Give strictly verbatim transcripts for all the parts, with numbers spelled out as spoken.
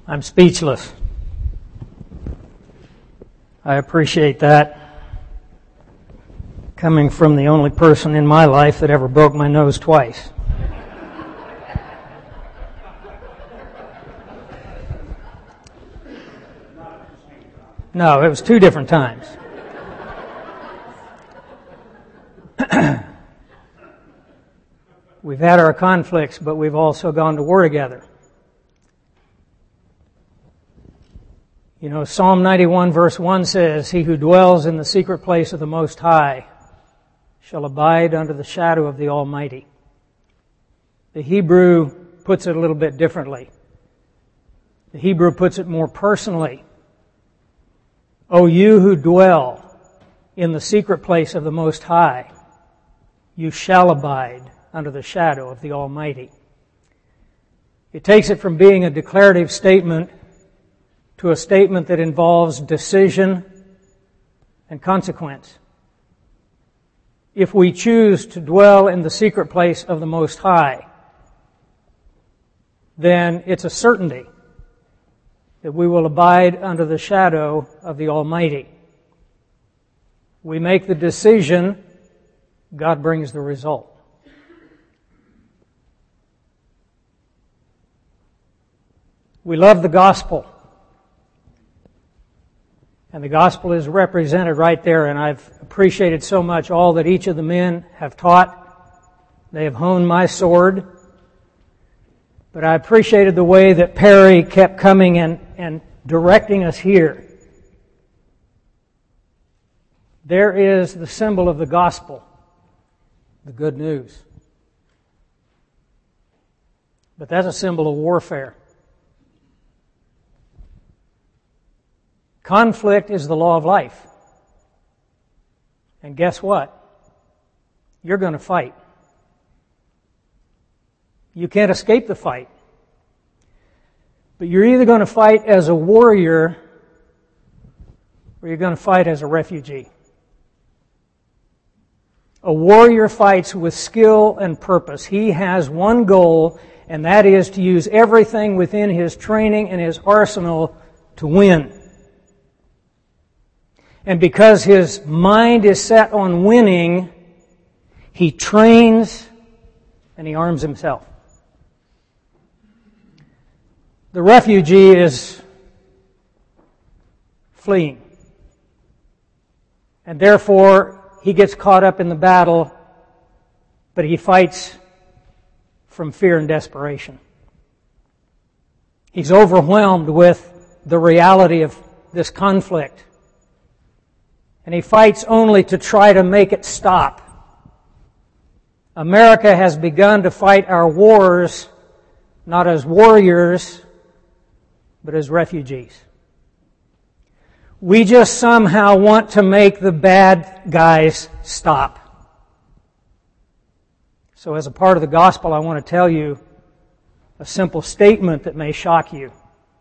I'm speechless. I appreciate that. Coming from the only person in my life that ever broke my nose twice. No, it was two different times. We've had our conflicts, but we've also gone to war together. You know, Psalm ninety-one verse one says, "He who dwells in the secret place of the Most High shall abide under the shadow of the Almighty." The Hebrew puts it a little bit differently. The Hebrew puts it more personally. "O you who dwell in the secret place of the Most High, you shall abide under the shadow of the Almighty." It takes it from being a declarative statement to a statement that involves decision and consequence. If we choose to dwell in the secret place of the Most High, then it's a certainty that we will abide under the shadow of the Almighty. We make the decision, God brings the result. We love the gospel. And the gospel is represented right there, and I've appreciated so much all that each of the men have taught. They have honed my sword. But I appreciated the way that Perry kept coming and, and directing us here. There is the symbol of the gospel, the good news. But that's a symbol of warfare. Conflict is the law of life. And guess what? You're going to fight. You can't escape the fight. But you're either going to fight as a warrior or you're going to fight as a refugee. A warrior fights with skill and purpose. He has one goal, and that is to use everything within his training and his arsenal to win. And because his mind is set on winning, he trains and he arms himself. The refugee is fleeing. And therefore, he gets caught up in the battle, but he fights from fear and desperation. He's overwhelmed with the reality of this conflict. And he fights only to try to make it stop. America has begun to fight our wars not as warriors, but as refugees. We just somehow want to make the bad guys stop. So as a part of the gospel, I want to tell you a simple statement that may shock you.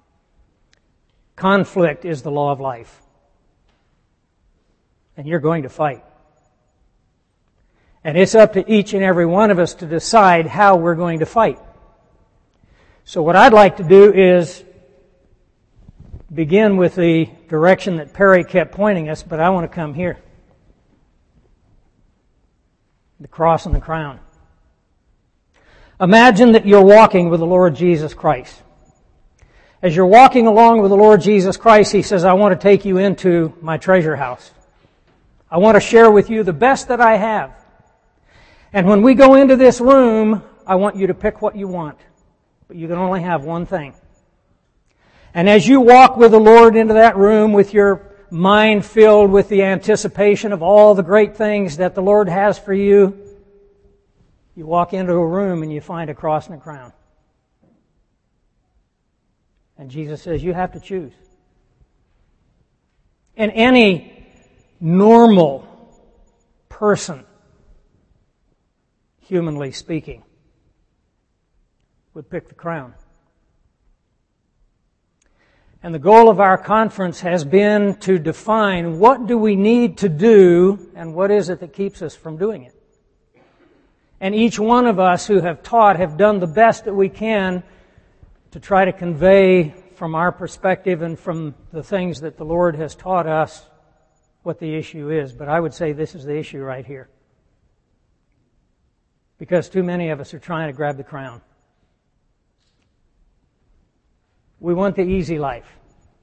Conflict is the law of life. And you're going to fight. And it's up to each and every one of us to decide how we're going to fight. So what I'd like to do is begin with the direction that Perry kept pointing us, but I want to come here. The cross and the crown. Imagine that you're walking with the Lord Jesus Christ. As you're walking along with the Lord Jesus Christ, He says, "I want to take you into my treasure house. I want to share with you the best that I have. And when we go into this room, I want you to pick what you want. But you can only have one thing." And as you walk with the Lord into that room with your mind filled with the anticipation of all the great things that the Lord has for you, you walk into a room and you find a cross and a crown. And Jesus says, you have to choose. And any normal person, humanly speaking, would pick the crown. And the goal of our conference has been to define what do we need to do and what is it that keeps us from doing it. And each one of us who have taught have done the best that we can to try to convey from our perspective and from the things that the Lord has taught us what the issue is. But I would say this is the issue right here. Because too many of us are trying to grab the crown. We want the easy life.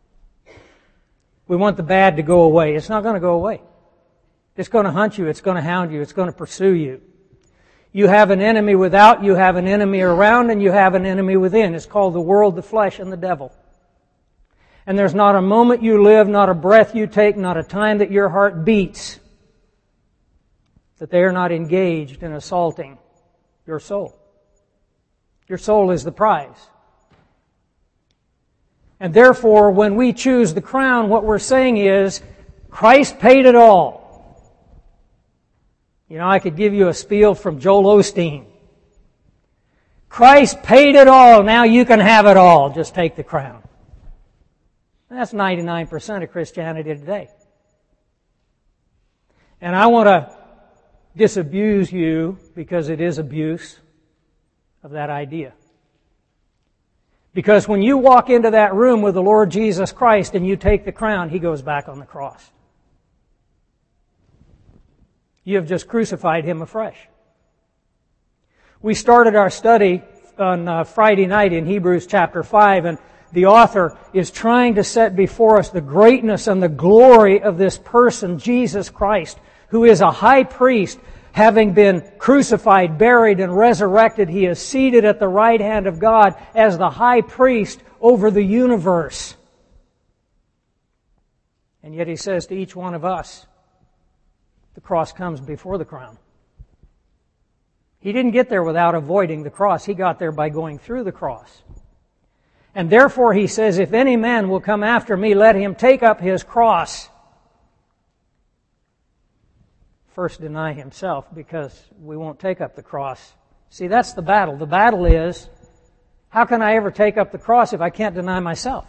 We want the bad to go away. It's not going to go away. It's going to hunt you. It's going to hound you. It's going to pursue you. You have an enemy without, you have an enemy around, and you have an enemy within. It's called the world, the flesh, and the devil. And there's not a moment you live, not a breath you take, not a time that your heart beats that they are not engaged in assaulting your soul. Your soul is the prize. And therefore, when we choose the crown, what we're saying is, Christ paid it all. You know, I could give you a spiel from Joel Osteen. Christ paid it all, now you can have it all. Just take the crown. That's ninety-nine percent of Christianity today. And I want to disabuse you, because it is abuse, of that idea. Because when you walk into that room with the Lord Jesus Christ and you take the crown, He goes back on the cross. You have just crucified Him afresh. We started our study on uh, Friday night in Hebrews chapter five, and the author is trying to set before us the greatness and the glory of this person, Jesus Christ, who is a high priest, having been crucified, buried, and resurrected. He is seated at the right hand of God as the high priest over the universe. And yet He says to each one of us, the cross comes before the crown. He didn't get there without avoiding the cross. He got there by going through the cross. And therefore He says, if any man will come after me, let him take up his cross. First deny himself, because we won't take up the cross. See, that's the battle. The battle is, how can I ever take up the cross if I can't deny myself?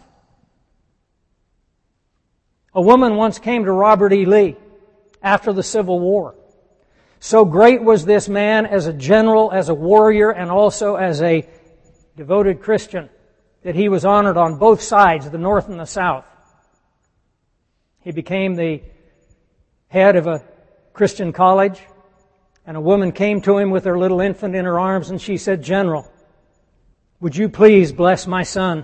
A woman once came to Robert E. Lee after the Civil War. So great was this man as a general, as a warrior, and also as a devoted Christian, that he was honored on both sides, the North and the South. He became the head of a Christian college, and a woman came to him with her little infant in her arms, and she said, "General, would you please bless my son?"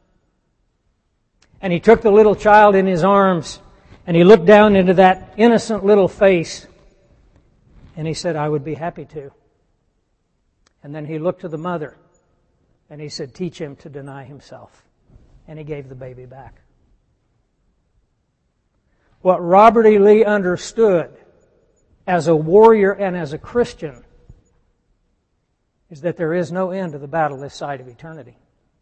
And he took the little child in his arms, and he looked down into that innocent little face, and he said, "I would be happy to." And then he looked to the mother, and he said, "Teach him to deny himself." And he gave the baby back. What Robert E. Lee understood as a warrior and as a Christian is that there is no end to the battle this side of eternity.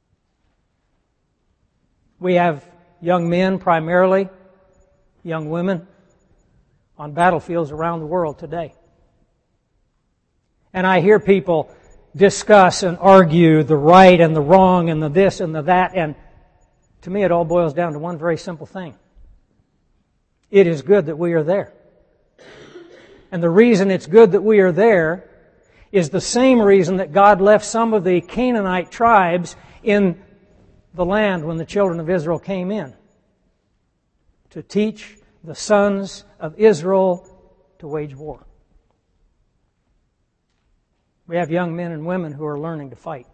We have young men, primarily young women, on battlefields around the world today. And I hear people discuss and argue the right and the wrong and the this and the that, and to me it all boils down to one very simple thing. It is good that we are there. And the reason it's good that we are there is the same reason that God left some of the Canaanite tribes in the land when the children of Israel came in, to teach the sons of Israel to wage war. We have young men and women who are learning to fight.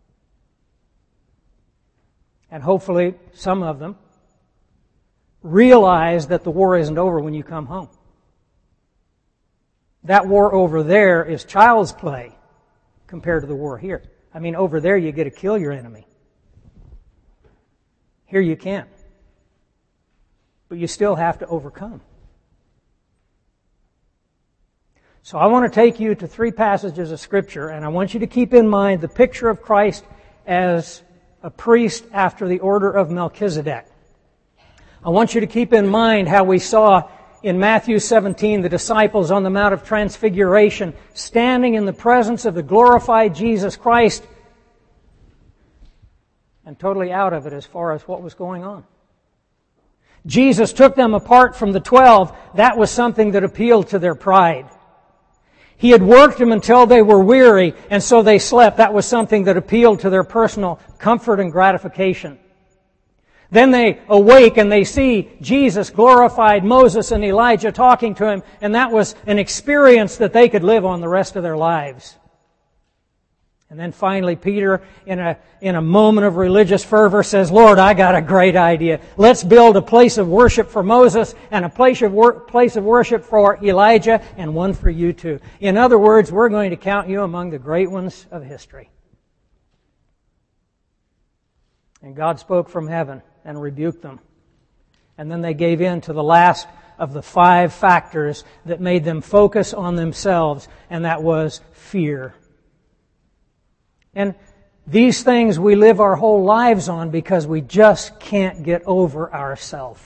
And hopefully some of them realize that the war isn't over when you come home. That war over there is child's play compared to the war here. I mean, over there you get to kill your enemy. Here you can't. But you still have to overcome. So I want to take you to three passages of Scripture, and I want you to keep in mind the picture of Christ as a priest after the order of Melchizedek. I want you to keep in mind how we saw in Matthew seventeen the disciples on the Mount of Transfiguration standing in the presence of the glorified Jesus Christ and totally out of it as far as what was going on. Jesus took them apart from the twelve. That was something that appealed to their pride. He had worked them until they were weary, and so they slept. That was something that appealed to their personal comfort and gratification. Then they awake and they see Jesus glorified, Moses and Elijah talking to him, and that was an experience that they could live on the rest of their lives. And then finally Peter, in a, in a moment of religious fervor, says, Lord, I got a great idea. Let's build a place of worship for Moses and a place of, wor- place of worship for Elijah and one for you too. In other words, we're going to count you among the great ones of history. And God spoke from heaven and rebuked them. And then they gave in to the last of the five factors that made them focus on themselves, and that was fear. And these things we live our whole lives on because we just can't get over ourselves.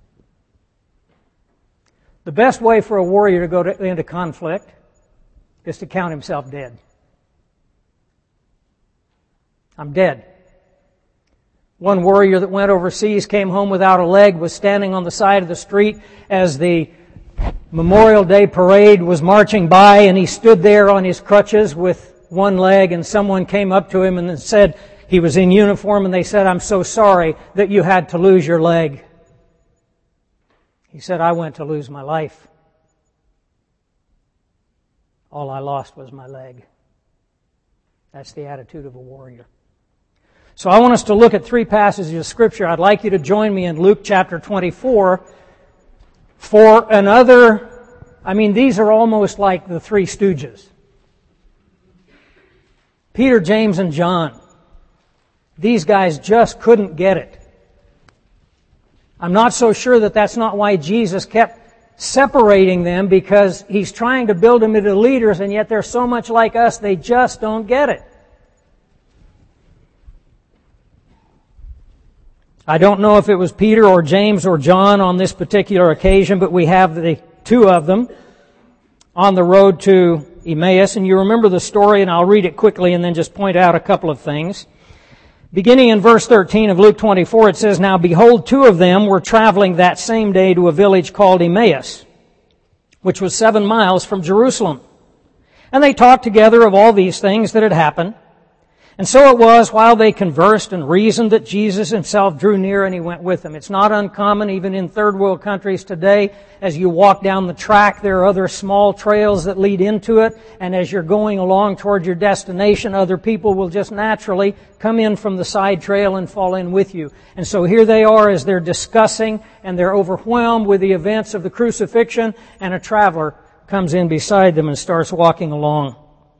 The best way for a warrior to go to, into conflict is to count himself dead. I'm dead. One warrior that went overseas, came home without a leg, was standing on the side of the street as the Memorial Day parade was marching by, and he stood there on his crutches with one leg, and someone came up to him and said, he was in uniform, and they said, I'm so sorry that you had to lose your leg. He said, I went to lose my life. All I lost was my leg. That's the attitude of a warrior. So I want us to look at three passages of Scripture. I'd like you to join me in Luke chapter twenty-four for another, I mean, these are almost like the Three Stooges. Peter, James, and John. These guys just couldn't get it. I'm not so sure that that's not why Jesus kept separating them, because He's trying to build them into leaders, and yet they're so much like us, they just don't get it. I don't know if it was Peter or James or John on this particular occasion, but we have the two of them on the road to Emmaus, and you remember the story, and I'll read it quickly and then just point out a couple of things. Beginning in verse thirteen of Luke twenty-four, it says, Now behold, two of them were traveling that same day to a village called Emmaus, which was seven miles from Jerusalem. And they talked together of all these things that had happened. And so it was, while they conversed and reasoned, that Jesus Himself drew near and He went with them. It's not uncommon, even in third world countries today, as you walk down the track, there are other small trails that lead into it. And as you're going along toward your destination, other people will just naturally come in from the side trail and fall in with you. And so here they are as they're discussing, and they're overwhelmed with the events of the crucifixion, and a traveler comes in beside them and starts walking along.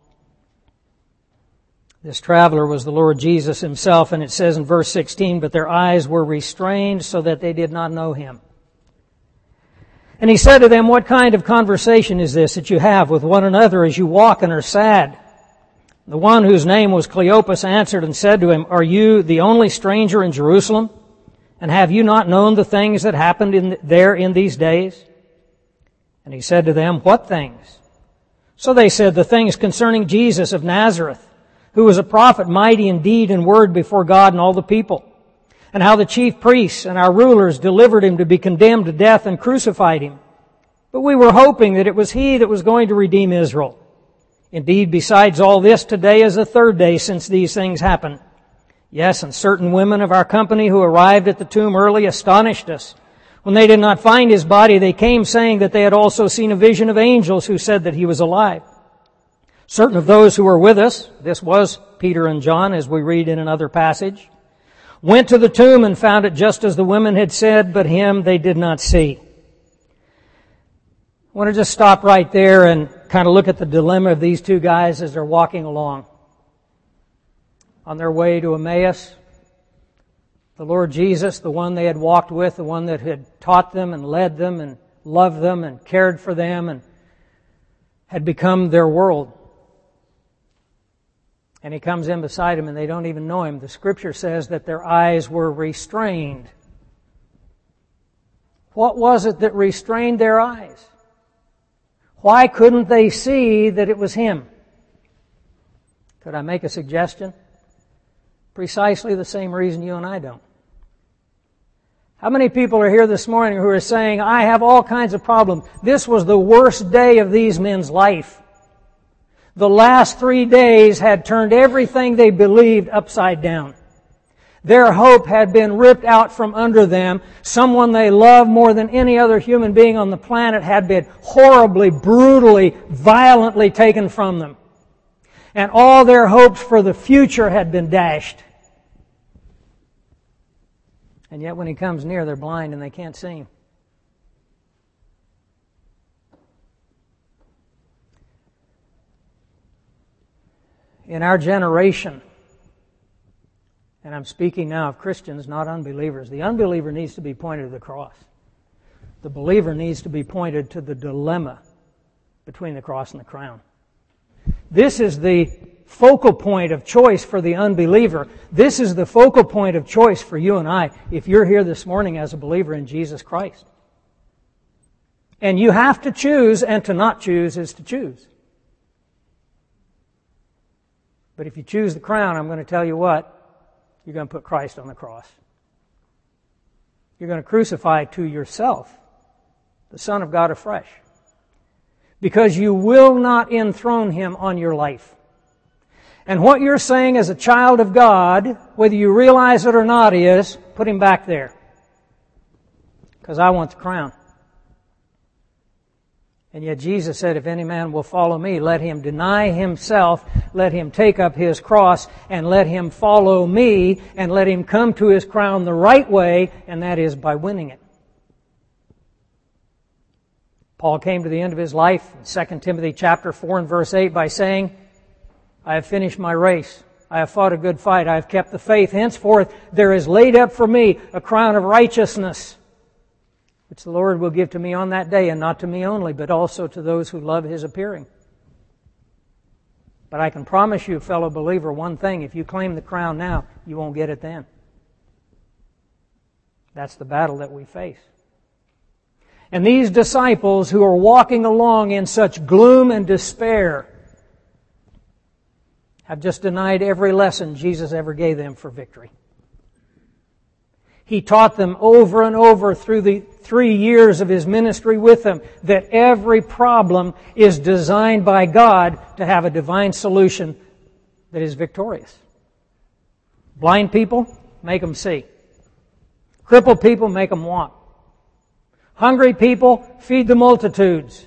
This traveler was the Lord Jesus Himself, and it says in verse sixteen, But their eyes were restrained so that they did not know Him. And He said to them, What kind of conversation is this that you have with one another as you walk and are sad? The one whose name was Cleopas answered and said to him, Are you the only stranger in Jerusalem? And have you not known the things that happened in there in these days? And He said to them, What things? So they said, The things concerning Jesus of Nazareth, who was a prophet, mighty in deed and word before God and all the people, and how the chief priests and our rulers delivered Him to be condemned to death and crucified Him. But we were hoping that it was He that was going to redeem Israel. Indeed, besides all this, today is the third day since these things happened. Yes, and certain women of our company who arrived at the tomb early astonished us. When they did not find His body, they came saying that they had also seen a vision of angels who said that He was alive. Certain of those who were with us, this was Peter and John, as we read in another passage, went to the tomb and found it just as the women had said, but Him they did not see. I want to just stop right there and kind of look at the dilemma of these two guys as they're walking along. On their way to Emmaus, the Lord Jesus, the one they had walked with, the one that had taught them and led them and loved them and cared for them and had become their world. And He comes in beside them and they don't even know Him. The Scripture says that their eyes were restrained. What was it that restrained their eyes? Why couldn't they see that it was Him? Could I make a suggestion? Precisely the same reason you and I don't. How many people are here this morning who are saying, I have all kinds of problems. This was the worst day of these men's life. The last three days had turned everything they believed upside down. Their hope had been ripped out from under them. Someone they loved more than any other human being on the planet had been horribly, brutally, violently taken from them. And all their hopes for the future had been dashed. And yet when He comes near, they're blind and they can't see Him. In our generation, and I'm speaking now of Christians, not unbelievers, the unbeliever needs to be pointed to the cross. The believer needs to be pointed to the dilemma between the cross and the crown. This is the focal point of choice for the unbeliever. This is the focal point of choice for you and I if you're here this morning as a believer in Jesus Christ. And you have to choose, and to not choose is to choose. But if you choose the crown, I'm going to tell you what, you're going to put Christ on the cross. You're going to crucify to yourself the Son of God afresh. Because you will not enthrone Him on your life. And what you're saying as a child of God, whether you realize it or not, is, put Him back there. Because I want the crown. And yet Jesus said, if any man will follow me, let him deny himself, let him take up his cross, and let him follow me, and let him come to his crown the right way, and that is by winning it. Paul came to the end of his life in Second Timothy chapter four and verse eight by saying, I have finished my race. I have fought a good fight. I have kept the faith. Henceforth there is laid up for me a crown of righteousness, which the Lord will give to me on that day, and not to me only, but also to those who love His appearing. But I can promise you, fellow believer, one thing. If you claim the crown now, you won't get it then. That's the battle that we face. And these disciples who are walking along in such gloom and despair have just denied every lesson Jesus ever gave them for victory. He taught them over and over through the three years of His ministry with them that every problem is designed by God to have a divine solution that is victorious. Blind people, make them see. Crippled people, make them walk. Hungry people, feed the multitudes.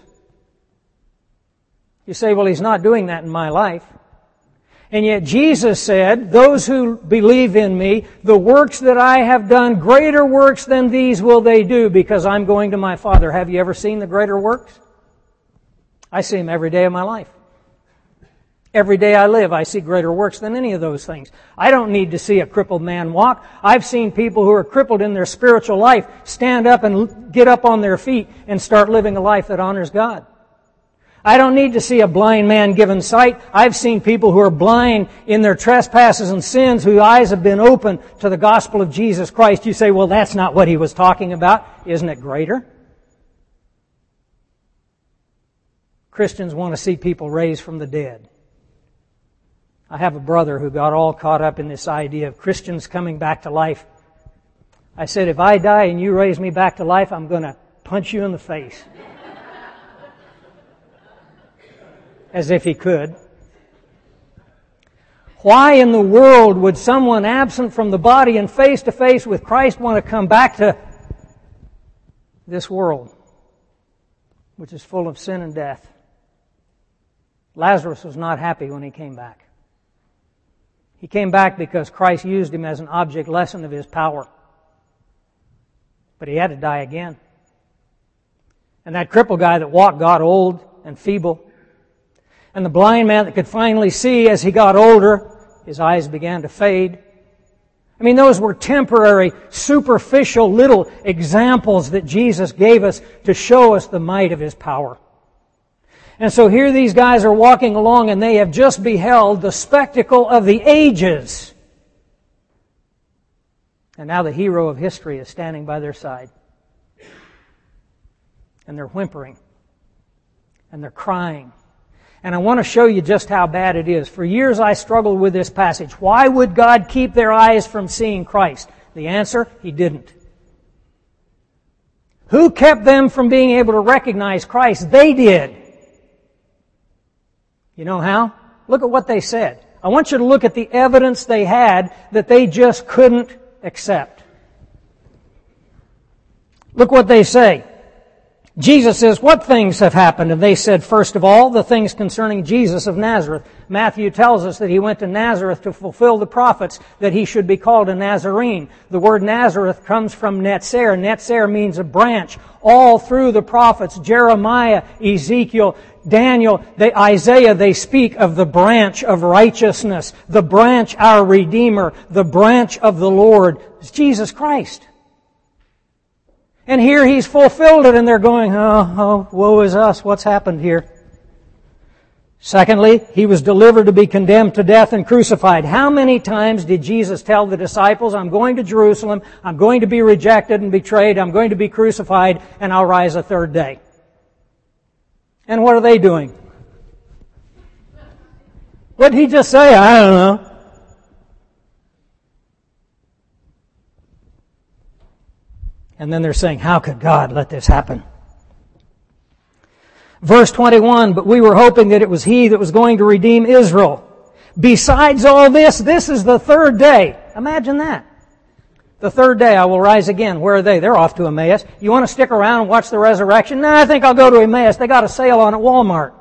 You say, well, He's not doing that in my life. And yet Jesus said, those who believe in me, the works that I have done, greater works than these will they do, because I'm going to my Father. Have you ever seen the greater works? I see them every day of my life. Every day I live, I see greater works than any of those things. I don't need to see a crippled man walk. I've seen people who are crippled in their spiritual life stand up and get up on their feet and start living a life that honors God. I don't need to see a blind man given sight. I've seen people who are blind in their trespasses and sins, whose eyes have been opened to the gospel of Jesus Christ. You say, well, that's not what He was talking about. Isn't it greater? Christians want to see people raised from the dead. I have a brother who got all caught up in this idea of Christians coming back to life. I said, if I die and you raise me back to life, I'm going to punch you in the face. As if he could. Why in the world would someone absent from the body and face to face with Christ want to come back to this world, which is full of sin and death? Lazarus was not happy when he came back. He came back because Christ used him as an object lesson of His power. But he had to die again. And that crippled guy that walked got old and feeble. And the blind man that could finally see, as he got older, his eyes began to fade. I mean, those were temporary, superficial little examples that Jesus gave us to show us the might of His power. And so here these guys are walking along and they have just beheld the spectacle of the ages. And now the hero of history is standing by their side. And they're whimpering. And they're crying. And I want to show you just how bad it is. For years I struggled with this passage. Why would God keep their eyes from seeing Christ? The answer, He didn't. Who kept them from being able to recognize Christ? They did. You know how? Look at what they said. I want you to look at the evidence they had that they just couldn't accept. Look what they say. Jesus says, what things have happened? And they said, first of all, the things concerning Jesus of Nazareth. Matthew tells us that he went to Nazareth to fulfill the prophets, that he should be called a Nazarene. The word Nazareth comes from Netzer. Netzer means a branch. All through the prophets, Jeremiah, Ezekiel, Daniel, they, Isaiah, they speak of the branch of righteousness, the branch our Redeemer, the branch of the Lord. It's Jesus Christ. And here he's fulfilled it, and they're going, oh, oh, woe is us, what's happened here? Secondly, he was delivered to be condemned to death and crucified. How many times did Jesus tell the disciples, I'm going to Jerusalem, I'm going to be rejected and betrayed, I'm going to be crucified, and I'll rise a third day? And what are they doing? What did he just say? I don't know. And then they're saying, how could God let this happen? Verse twenty-one, but we were hoping that it was He that was going to redeem Israel. Besides all this, this is the third day. Imagine that. The third day I will rise again. Where are they? They're off to Emmaus. You want to stick around and watch the resurrection? No, I think I'll go to Emmaus. They got a sale on at Walmart.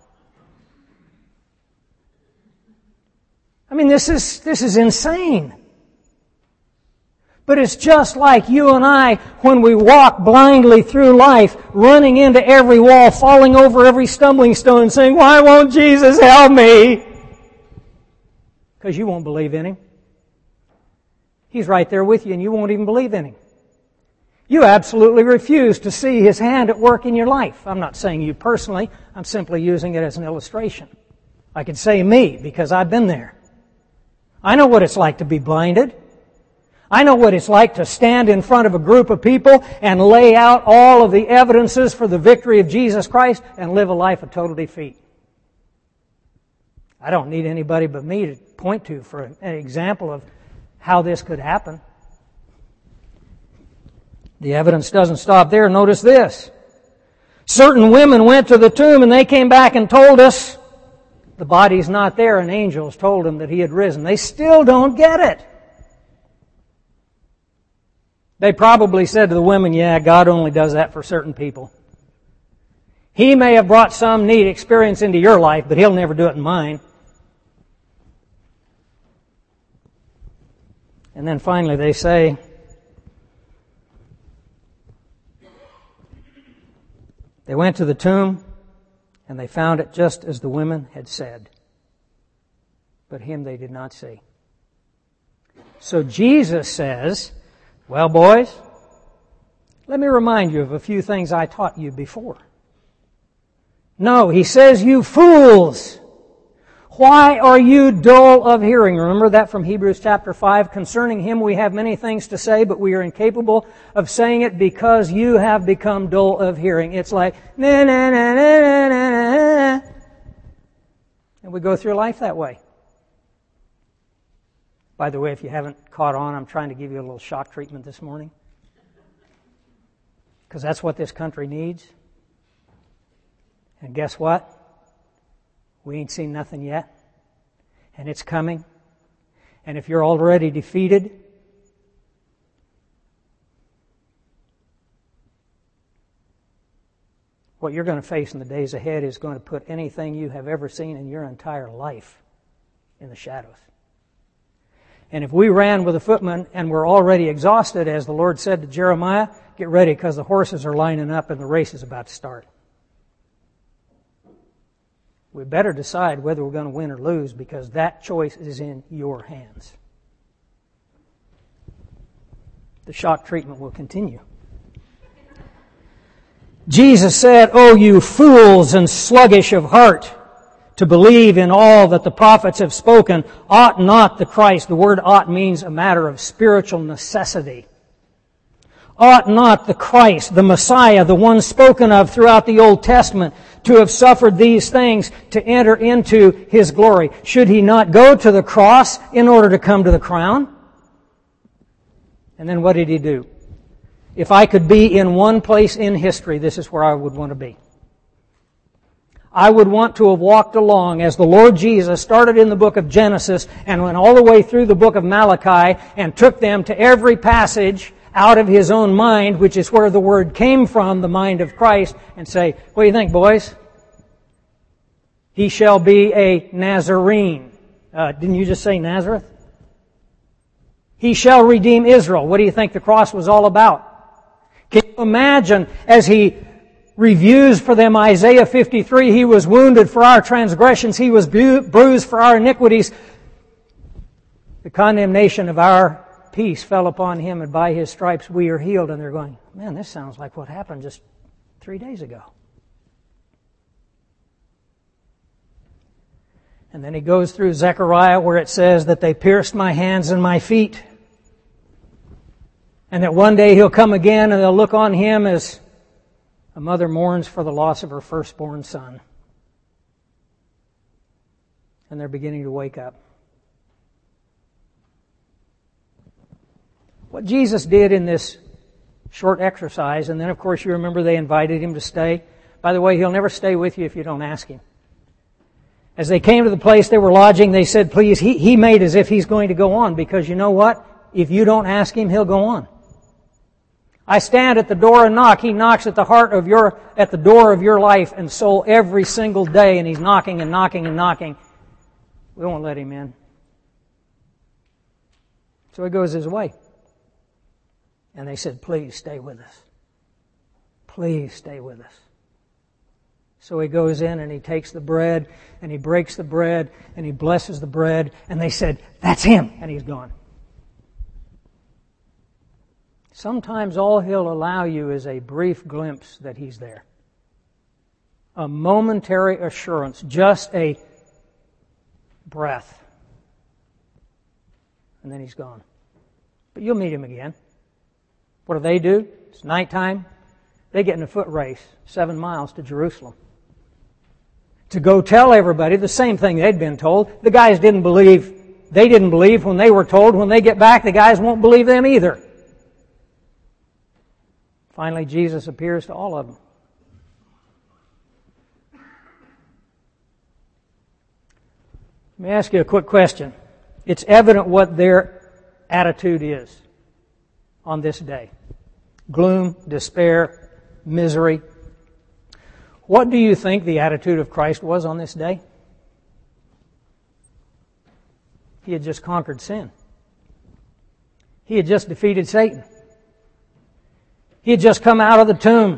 I mean, this is, this is insane. But it's just like you and I when we walk blindly through life, running into every wall, falling over every stumbling stone, saying, why won't Jesus help me? Because you won't believe in Him. He's right there with you and you won't even believe in Him. You absolutely refuse to see His hand at work in your life. I'm not saying you personally. I'm simply using it as an illustration. I could say me because I've been there. I know what it's like to be blinded. I know what it's like to stand in front of a group of people and lay out all of the evidences for the victory of Jesus Christ and live a life of total defeat. I don't need anybody but me to point to for an example of how this could happen. The evidence doesn't stop there. Notice this. Certain women went to the tomb and they came back and told us the body's not there, and angels told them that He had risen. They still don't get it. They probably said to the women, yeah, God only does that for certain people. He may have brought some neat experience into your life, but He'll never do it in mine. And then finally they say, they went to the tomb and they found it just as the women had said. But Him they did not see. So Jesus says, well, boys, let me remind you of a few things I taught you before. No, He says, you fools! Why are you dull of hearing? Remember that from Hebrews chapter five. Concerning Him we have many things to say, but we are incapable of saying it because you have become dull of hearing. It's like, na na na na na na na. And we go through life that way. By the way, if you haven't caught on, I'm trying to give you a little shock treatment this morning. Because that's what this country needs. And guess what? We ain't seen nothing yet. And it's coming. And if you're already defeated, what you're going to face in the days ahead is going to put anything you have ever seen in your entire life in the shadows. And if we ran with a footman and we're already exhausted, as the Lord said to Jeremiah, get ready because the horses are lining up and the race is about to start. We better decide whether we're going to win or lose because that choice is in your hands. The shock treatment will continue. Jesus said, "O you fools and sluggish of heart, to believe in all that the prophets have spoken, ought not the Christ," the word ought means a matter of spiritual necessity, ought not the Christ, the Messiah, the one spoken of throughout the Old Testament, to have suffered these things to enter into His glory? Should He not go to the cross in order to come to the crown? And then what did He do? If I could be in one place in history, this is where I would want to be. I would want to have walked along as the Lord Jesus started in the book of Genesis and went all the way through the book of Malachi and took them to every passage out of His own mind, which is where the Word came from, the mind of Christ, and say, what do you think, boys? He shall be a Nazarene. Uh, didn't you just say Nazareth? He shall redeem Israel. What do you think the cross was all about? Can you imagine as He reviews for them Isaiah fifty-three, He was wounded for our transgressions, He was bu- bruised for our iniquities. The condemnation of our peace fell upon Him, and by His stripes we are healed. And they're going, man, this sounds like what happened just three days ago. And then He goes through Zechariah where it says that they pierced my hands and my feet. And that one day He'll come again and they'll look on Him as a mother mourns for the loss of her firstborn son. And they're beginning to wake up. What Jesus did in this short exercise, and then of course you remember they invited Him to stay. By the way, He'll never stay with you if you don't ask Him. As they came to the place they were lodging, they said, please, he, he made as if He's going to go on, because you know what? If you don't ask Him, He'll go on. I stand at the door and knock. He knocks at the heart of your, at the door of your life and soul every single day, and He's knocking and knocking and knocking. We won't let Him in. So He goes His way. And they said, please stay with us. Please stay with us. So He goes in and He takes the bread and He breaks the bread and He blesses the bread, and they said, that's Him, and He's gone. Sometimes all He'll allow you is a brief glimpse that He's there. A momentary assurance, just a breath. And then He's gone. But you'll meet Him again. What do they do? It's nighttime. They get in a foot race, seven miles to Jerusalem. To go tell everybody the same thing they'd been told. The guys didn't believe. They didn't believe when they were told. When they get back, the guys won't believe them either. Finally, Jesus appears to all of them. Let me ask you a quick question. It's evident what their attitude is on this day. Gloom, despair, misery. What do you think the attitude of Christ was on this day? He had just conquered sin. He had just defeated Satan. He had just come out of the tomb.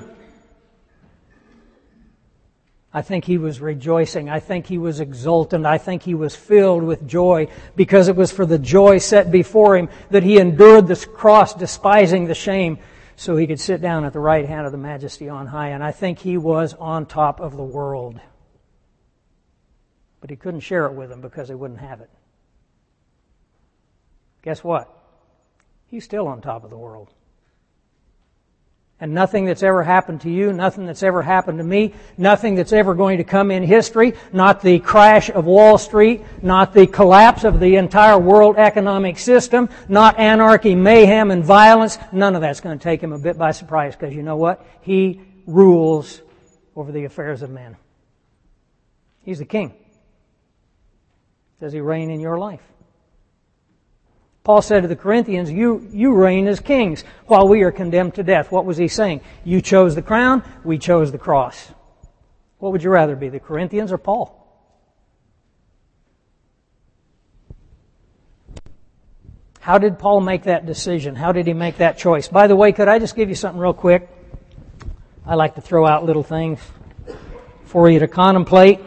I think He was rejoicing. I think He was exultant. I think He was filled with joy, because it was for the joy set before Him that He endured this cross, despising the shame, so He could sit down at the right hand of the Majesty on high. And I think He was on top of the world. But He couldn't share it with them because they wouldn't have it. Guess what? He's still on top of the world. And nothing that's ever happened to you, nothing that's ever happened to me, nothing that's ever going to come in history, not the crash of Wall Street, not the collapse of the entire world economic system, not anarchy, mayhem, and violence, none of that's going to take Him a bit by surprise, because you know what? He rules over the affairs of men. He's the king. Does He reign in your life? Paul said to the Corinthians, you, you reign as kings while we are condemned to death. What was he saying? You chose the crown, we chose the cross. What would you rather be, the Corinthians or Paul? How did Paul make that decision? How did he make that choice? By the way, could I just give you something real quick? I like to throw out little things for you to contemplate.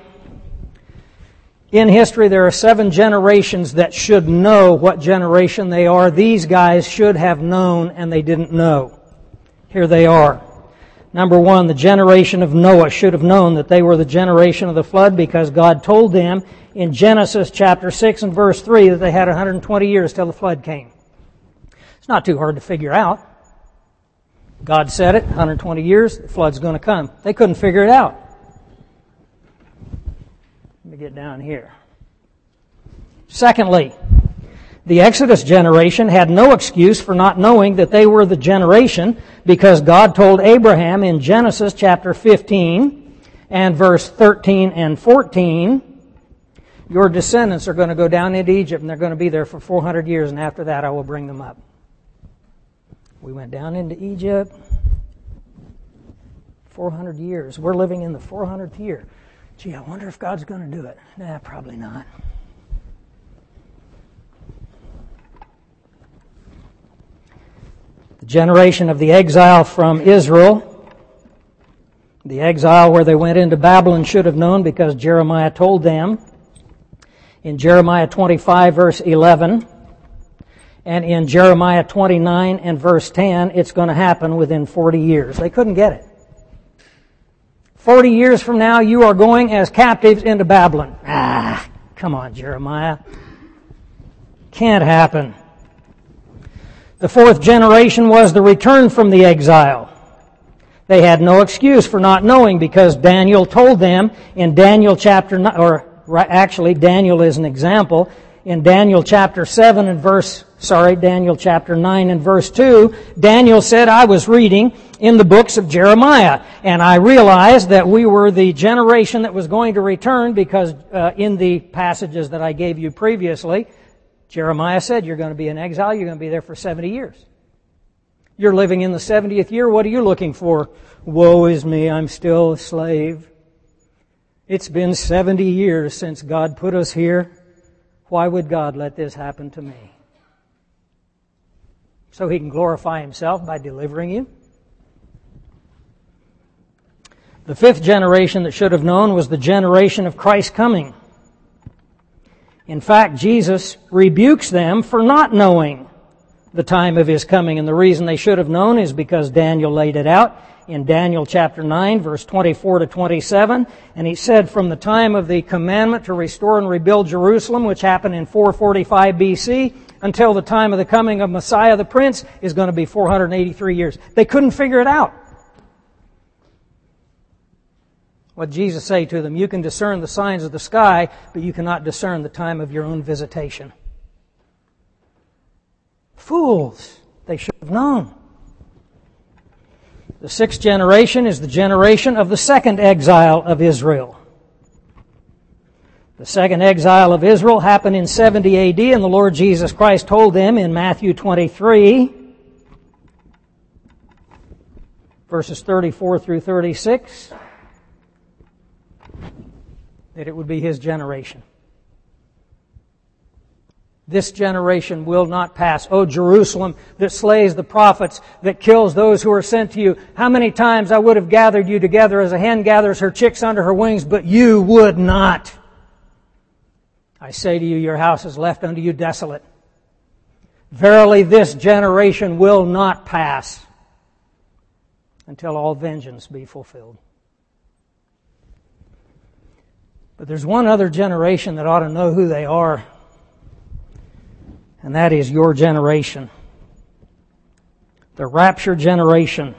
In history, there are seven generations that should know what generation they are. These guys should have known, and they didn't know. Here they are. Number one, the generation of Noah should have known that they were the generation of the flood, because God told them in Genesis chapter six and verse three that they had one hundred twenty years till the flood came. It's not too hard to figure out. God said it, one hundred twenty years, the flood's going to come. They couldn't figure it out. Let me get down here. Secondly, the Exodus generation had no excuse for not knowing that they were the generation, because God told Abraham in Genesis chapter fifteen and verse thirteen and fourteen, your descendants are going to go down into Egypt and they're going to be there for four hundred years, and after that I will bring them up. We went down into Egypt. four hundred years. We're living in the four hundredth year. Gee, I wonder if God's going to do it. Nah, probably not. The generation of the exile from Israel, the exile where they went into Babylon, should have known because Jeremiah told them in Jeremiah twenty-five verse eleven, and in Jeremiah twenty-nine and verse ten, it's going to happen within forty years. They couldn't get it. Forty years from now, you are going as captives into Babylon. Ah, come on, Jeremiah. Can't happen. The fourth generation was the return from the exile. They had no excuse for not knowing because Daniel told them in Daniel chapter nine, or actually Daniel is an example. In Daniel chapter seven and verse, sorry, Daniel chapter nine and verse two, Daniel said, I was reading in the books of Jeremiah, and I realized that we were the generation that was going to return because uh, in the passages that I gave you previously, Jeremiah said, you're going to be in exile, you're going to be there for seventy years. You're living in the seventieth year, what are you looking for? Woe is me, I'm still a slave. It's been seventy years since God put us here. Why would God let this happen to me? So He can glorify Himself by delivering you. The fifth generation that should have known was the generation of Christ's coming. In fact, Jesus rebukes them for not knowing the time of His coming. And the reason they should have known is because Daniel laid it out in Daniel chapter nine, verse twenty-four to twenty-seven. And he said, from the time of the commandment to restore and rebuild Jerusalem, which happened in four forty-five B C, until the time of the coming of Messiah the Prince is going to be four hundred eighty-three years. They couldn't figure it out. What did Jesus say to them? You can discern the signs of the sky, but you cannot discern the time of your own visitation. Fools! They should have known. The sixth generation is the generation of the second exile of Israel. The second exile of Israel happened in seventy A D, and the Lord Jesus Christ told them in Matthew twenty-three, verses thirty-four through thirty-six, that it would be His generation. This generation will not pass. O Jerusalem, that slays the prophets, that kills those who are sent to you. How many times I would have gathered you together as a hen gathers her chicks under her wings, but you would not. I say to you, your house is left unto you desolate. Verily, this generation will not pass until all vengeance be fulfilled. But there's one other generation that ought to know who they are, and that is your generation. The rapture generation.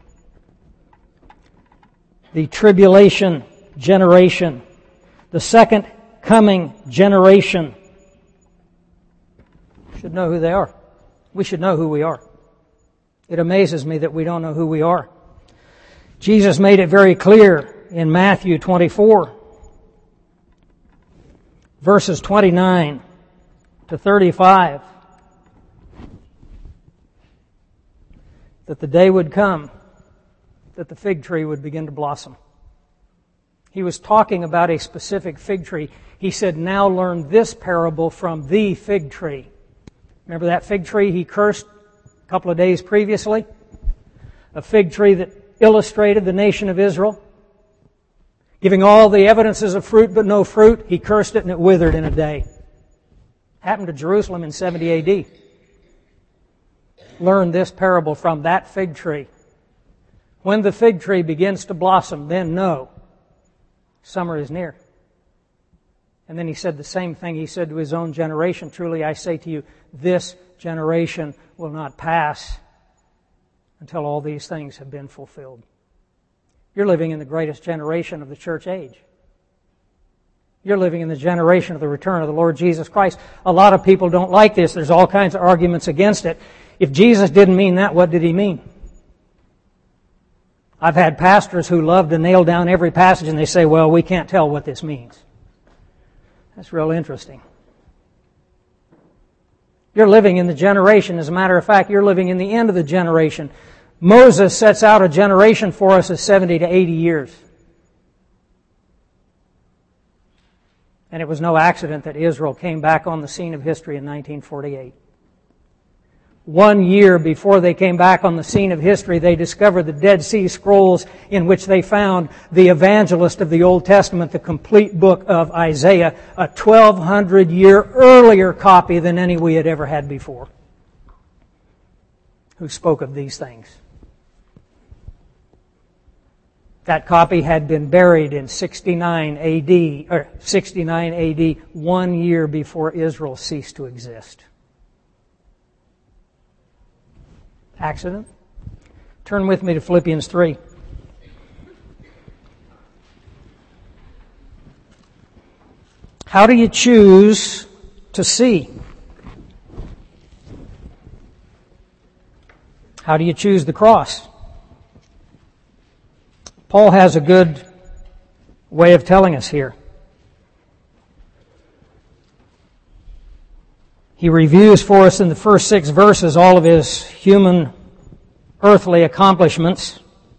The tribulation generation. The second coming generation. Should know who they are. We should know who we are. It amazes me that we don't know who we are. Jesus made it very clear in Matthew twenty-four. Verses twenty-nine to thirty-five, that the day would come that the fig tree would begin to blossom. He was talking about a specific fig tree. He said, now learn this parable from the fig tree. Remember that fig tree he cursed a couple of days previously? A fig tree that illustrated the nation of Israel. Giving all the evidences of fruit but no fruit, he cursed it and it withered in a day. Happened to Jerusalem in seventy A D. Learn this parable from that fig tree. When the fig tree begins to blossom, then know summer is near. And then he said the same thing he said to his own generation. Truly I say to you, this generation will not pass until all these things have been fulfilled. You're living in the greatest generation of the church age. You're living in the generation of the return of the Lord Jesus Christ. A lot of people don't like this. There's all kinds of arguments against it. If Jesus didn't mean that, what did He mean? I've had pastors who love to nail down every passage and they say, well, we can't tell what this means. That's real interesting. You're living in the generation. As a matter of fact, you're living in the end of the generation. Moses sets out a generation for us as seventy to eighty years. And it was no accident that Israel came back on the scene of history in nineteen forty-eight. One year before they came back on the scene of history, they discovered the Dead Sea Scrolls in which they found the evangelist of the Old Testament, the complete book of Isaiah, a twelve hundred year earlier copy than any we had ever had before, who spoke of these things. That copy had been buried in sixty-nine A D, or sixty-nine A D, one year before Israel ceased to exist. Accident? Turn with me to Philippians three. How do you choose to see? How do you choose the cross? Paul has a good way of telling us here. He reviews for us in the first six verses all of his human, earthly accomplishments.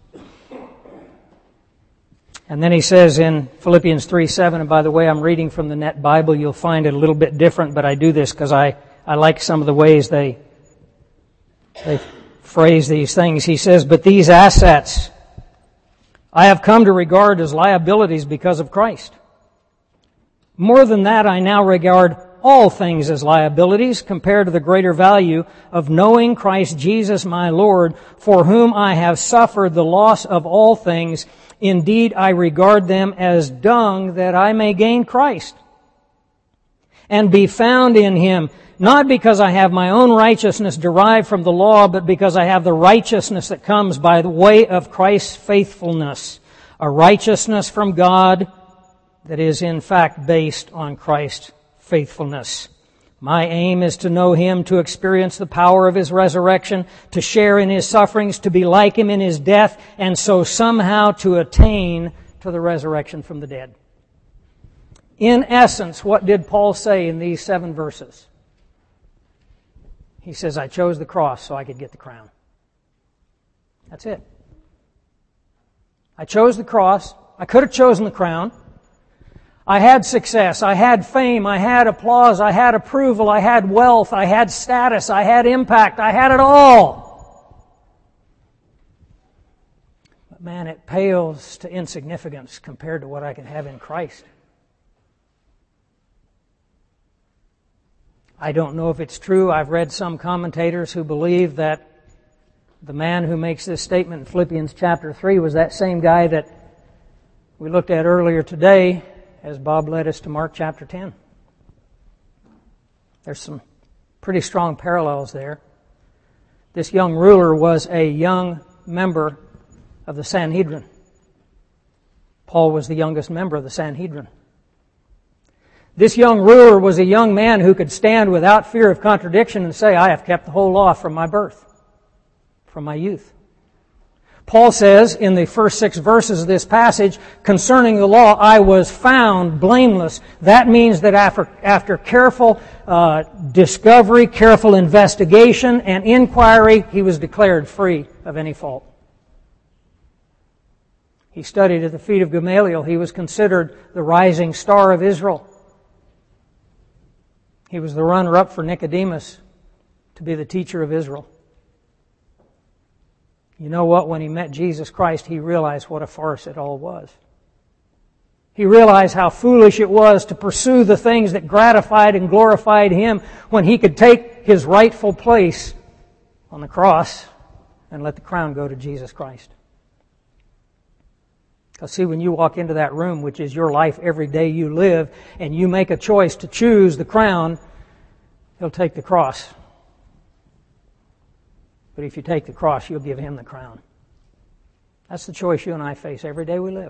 And then he says in Philippians three seven, and by the way, I'm reading from the Net Bible. You'll find it a little bit different, but I do this because I, I like some of the ways they, they phrase these things. He says, but these assets I have come to regard as liabilities because of Christ. More than that, I now regard all things as liabilities compared to the greater value of knowing Christ Jesus my Lord, for whom I have suffered the loss of all things. Indeed, I regard them as dung that I may gain Christ and be found in Him, not because I have my own righteousness derived from the law, but because I have the righteousness that comes by the way of Christ's faithfulness, a righteousness from God that is in fact based on Christ's faithfulness. My aim is to know Him, to experience the power of His resurrection, to share in His sufferings, to be like Him in His death, and so somehow to attain to the resurrection from the dead. In essence, what did Paul say in these seven verses? He says, I chose the cross so I could get the crown. That's it. I chose the cross. I could have chosen the crown. I had success, I had fame, I had applause, I had approval, I had wealth, I had status, I had impact, I had it all. But man, it pales to insignificance compared to what I can have in Christ. I don't know if it's true. I've read some commentators who believe that the man who makes this statement in Philippians chapter three was that same guy that we looked at earlier today, as Bob led us to Mark chapter ten. There's some pretty strong parallels there. This young ruler was a young member of the Sanhedrin. Paul was the youngest member of the Sanhedrin. This young ruler was a young man who could stand without fear of contradiction and say, I have kept the whole law from my birth, from my youth. Paul says in the first six verses of this passage, concerning the law, I was found blameless. That means that after, after careful uh, discovery, careful investigation, and inquiry, he was declared free of any fault. He studied at the feet of Gamaliel. He was considered the rising star of Israel. He was the runner-up for Nicodemus to be the teacher of Israel. You know what? When he met Jesus Christ, he realized what a farce it all was. He realized how foolish it was to pursue the things that gratified and glorified him when he could take his rightful place on the cross and let the crown go to Jesus Christ. Because see, when you walk into that room, which is your life every day you live, and you make a choice to choose the crown, He'll take the cross. But if you take the cross, you'll give Him the crown. That's the choice you and I face every day we live.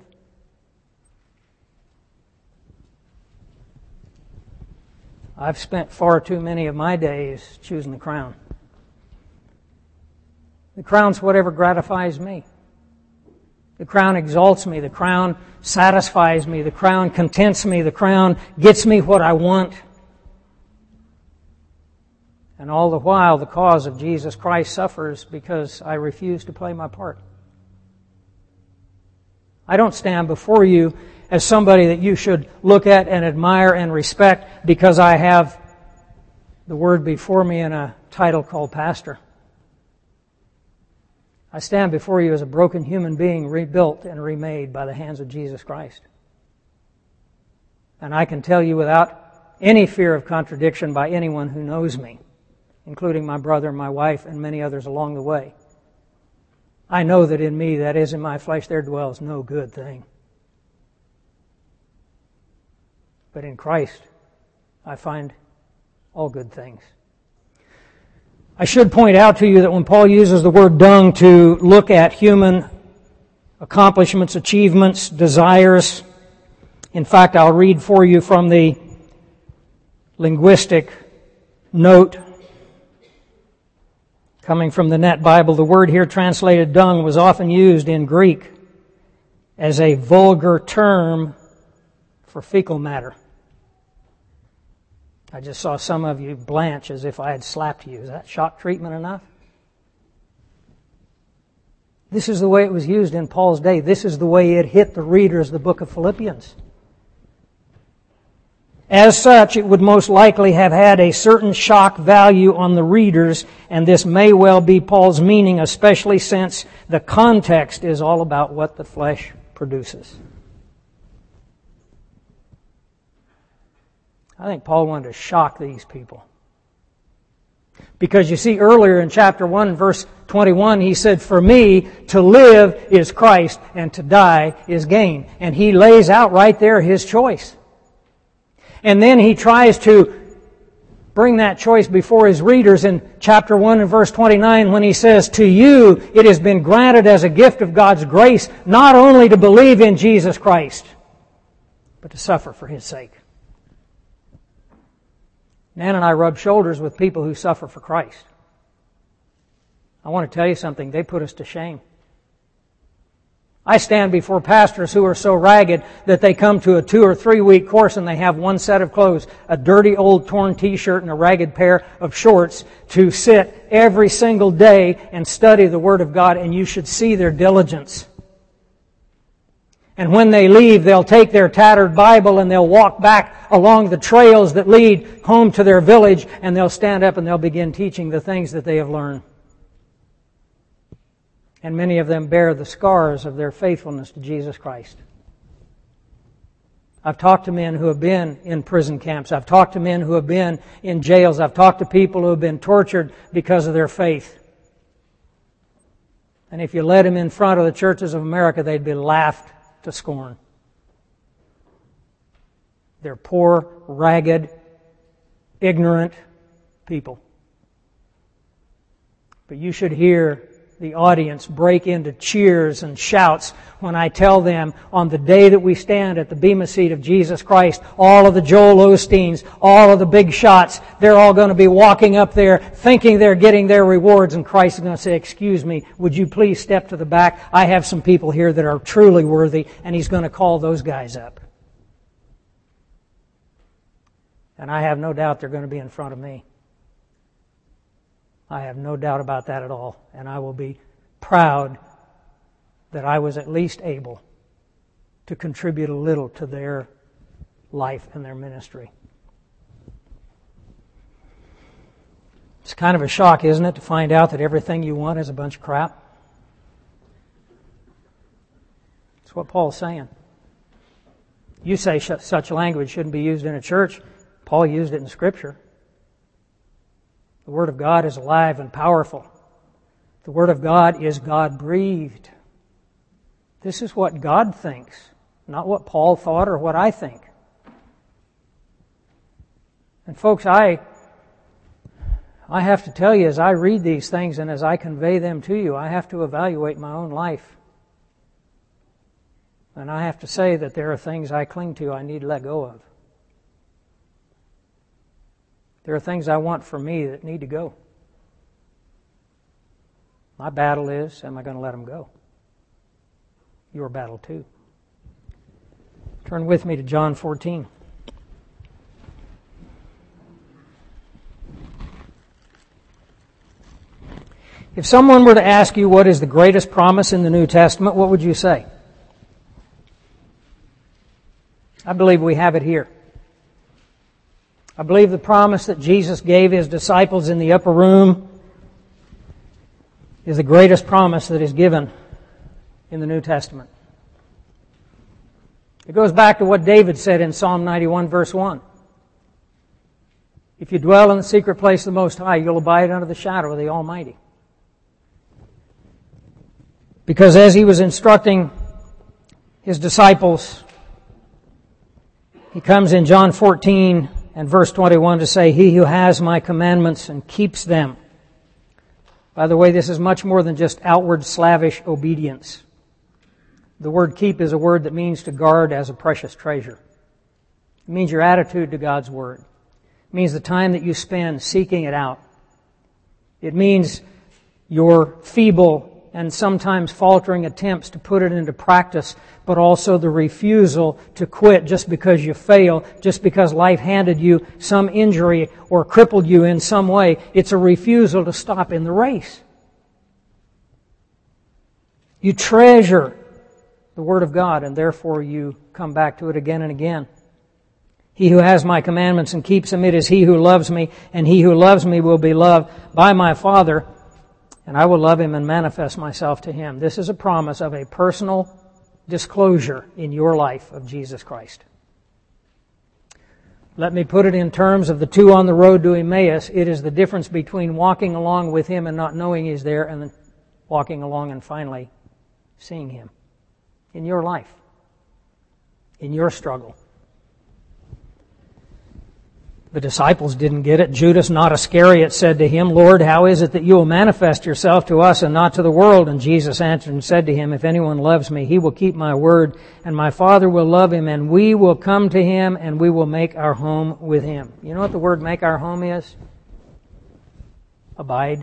I've spent far too many of my days choosing the crown. The crown's whatever gratifies me. The crown exalts me. The crown satisfies me. The crown contents me. The crown gets me what I want. And all the while, the cause of Jesus Christ suffers because I refuse to play my part. I don't stand before you as somebody that you should look at and admire and respect because I have the word before me in a title called pastor. I stand before you as a broken human being rebuilt and remade by the hands of Jesus Christ. And I can tell you without any fear of contradiction by anyone who knows me, including my brother, my wife, and many others along the way, I know that in me, that is in my flesh, there dwells no good thing. But in Christ, I find all good things. I should point out to you that when Paul uses the word dung to look at human accomplishments, achievements, desires, in fact, I'll read for you from the linguistic note coming from the Net Bible. The word here translated dung was often used in Greek as a vulgar term for fecal matter. I just saw some of you blanch as if I had slapped you. Is that shock treatment enough? This is the way it was used in Paul's day. This is the way it hit the readers of the book of Philippians. As such, it would most likely have had a certain shock value on the readers, and this may well be Paul's meaning, especially since the context is all about what the flesh produces. I think Paul wanted to shock these people. Because you see, earlier in chapter one, verse twenty-one, he said, "For me, to live is Christ, and to die is gain." And he lays out right there his choice. And then he tries to bring that choice before his readers in chapter one and verse twenty-nine when he says, "To you it has been granted as a gift of God's grace not only to believe in Jesus Christ, but to suffer for His sake." Nan and I rub shoulders with people who suffer for Christ. I want to tell you something. They put us to shame. I stand before pastors who are so ragged that they come to a two or three week course and they have one set of clothes, a dirty old torn t-shirt and a ragged pair of shorts to sit every single day and study the Word of God, and you should see their diligence. And when they leave, they'll take their tattered Bible and they'll walk back along the trails that lead home to their village, and they'll stand up and they'll begin teaching the things that they have learned. And many of them bear the scars of their faithfulness to Jesus Christ. I've talked to men who have been in prison camps. I've talked to men who have been in jails. I've talked to people who have been tortured because of their faith. And if you led them in front of the churches of America, they'd be laughed to scorn. They're poor, ragged, ignorant people. But you should hear the audience break into cheers and shouts when I tell them on the day that we stand at the bema seat of Jesus Christ, all of the Joel Osteens, all of the big shots, they're all going to be walking up there thinking they're getting their rewards, and Christ is going to say, "Excuse me, would you please step to the back? I have some people here that are truly worthy," and He's going to call those guys up. And I have no doubt they're going to be in front of me. I have no doubt about that at all. And I will be proud that I was at least able to contribute a little to their life and their ministry. It's kind of a shock, isn't it, to find out that everything you want is a bunch of crap? That's what Paul's saying. You say such language shouldn't be used in a church. Paul used it in Scripture. The Word of God is alive and powerful. The Word of God is God-breathed. This is what God thinks, not what Paul thought or what I think. And folks, I, I have to tell you, as I read these things and as I convey them to you, I have to evaluate my own life. And I have to say that there are things I cling to I need to let go of. There are things I want for me that need to go. My battle is, am I going to let them go? your battle too. Turn with me to John fourteen. If someone were to ask you what is the greatest promise in the New Testament, what would you say? I believe we have it here. I believe the promise that Jesus gave His disciples in the upper room is the greatest promise that is given in the New Testament. It goes back to what David said in Psalm ninety-one, verse one. If you dwell in the secret place of the Most High, you'll abide under the shadow of the Almighty. Because as He was instructing His disciples, He comes in John fourteen and verse twenty-one to say, He who has my commandments and keeps them. By the way, this is much more than just outward slavish obedience. The word keep is a word that means to guard as a precious treasure. It means your attitude to God's Word. It means the time that you spend seeking it out. It means your feeble and sometimes faltering attempts to put it into practice, but also the refusal to quit just because you fail, just because life handed you some injury or crippled you in some way. It's a refusal to stop in the race. You treasure the Word of God, and therefore you come back to it again and again. He who has my commandments and keeps them, it is he who loves me, and he who loves me will be loved by my Father, and I will love him and manifest myself to him. This is a promise of a personal disclosure in your life of Jesus Christ. Let me put it in terms of the two on the road to Emmaus. It is the difference between walking along with Him and not knowing He's there, and then walking along and finally seeing Him in your life, in your struggle. The disciples didn't get it. Judas, not Iscariot, said to Him, Lord, how is it that you will manifest yourself to us and not to the world? And Jesus answered and said to him, if anyone loves me, he will keep my word, and my Father will love him, and we will come to him, and we will make our home with him. You know what the word make our home is? Abide.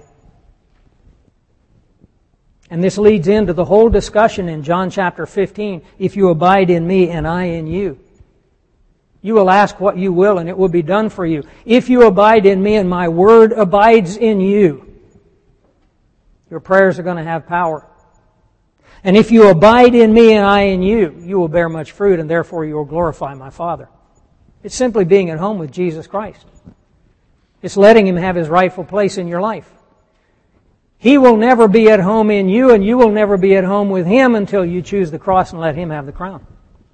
And this leads into the whole discussion in John chapter fifteen. If you abide in me and I in you, you will ask what you will, and it will be done for you. If you abide in me and my word abides in you, your prayers are going to have power. And if you abide in me and I in you, you will bear much fruit, and therefore you will glorify my Father. It's simply being at home with Jesus Christ. It's letting Him have His rightful place in your life. He will never be at home in you, and you will never be at home with Him until you choose the cross and let Him have the crown.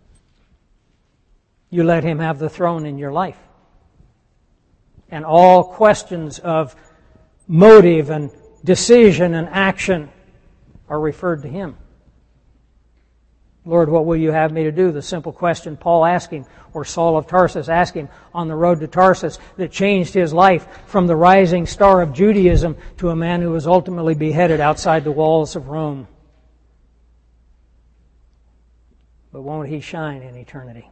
You let Him have the throne in your life. And all questions of motive and decision and action are referred to Him. Lord, what will you have me to do? The simple question Paul asked Him, or Saul of Tarsus asked Him on the road to Tarsus, that changed his life from the rising star of Judaism to a man who was ultimately beheaded outside the walls of Rome. But won't he shine in eternity?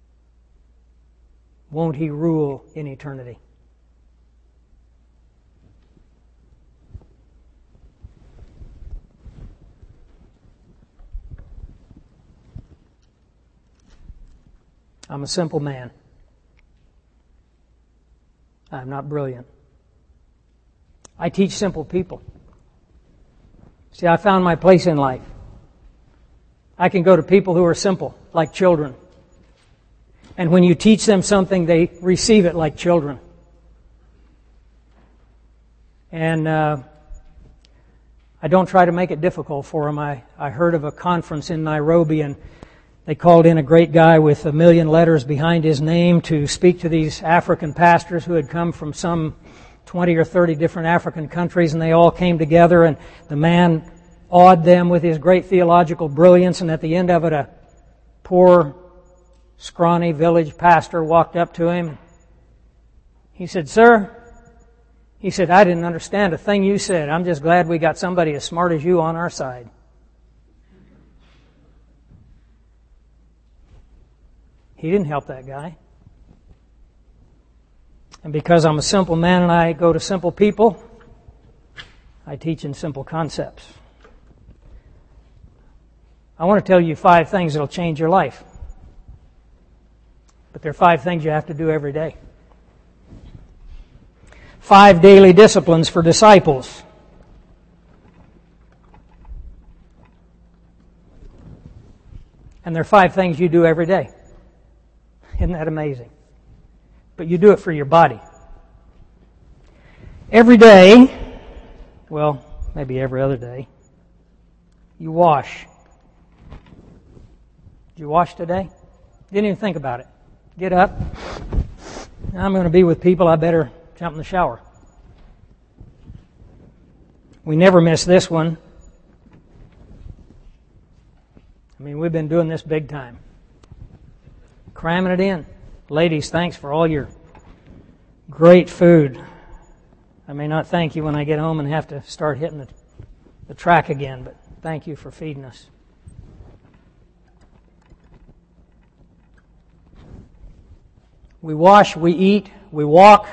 Won't he rule in eternity? I'm a simple man. I'm not brilliant. I teach simple people. See, I found my place in life. I can go to people who are simple, like children. And when you teach them something, they receive it like children. And uh, I don't try to make it difficult for them. I, I heard of a conference in Nairobi, and they called in a great guy with a million letters behind his name to speak to these African pastors who had come from some twenty or thirty different African countries, and they all came together, and the man awed them with his great theological brilliance, and at the end of it, a poor, scrawny village pastor walked up to him. He said, "Sir," he said, "I didn't understand a thing you said. I'm just glad we got somebody as smart as you on our side." He didn't help that guy. And because I'm a simple man and I go to simple people, I teach in simple concepts. I want to tell you five things that will change your life. But there are five things you have to do every day. Five daily disciplines for disciples. And there are five things you do every day. Isn't that amazing? But you do it for your body. Every day, well, maybe every other day, you wash. Did you wash today? Didn't even think about it. Get up. I'm going to be with people. I better jump in the shower. We never miss this one. I mean, we've been doing this big time. Cramming it in. Ladies, thanks for all your great food. I may not thank you when I get home and have to start hitting the, the track again, but thank you for feeding us. We wash, we eat, we walk,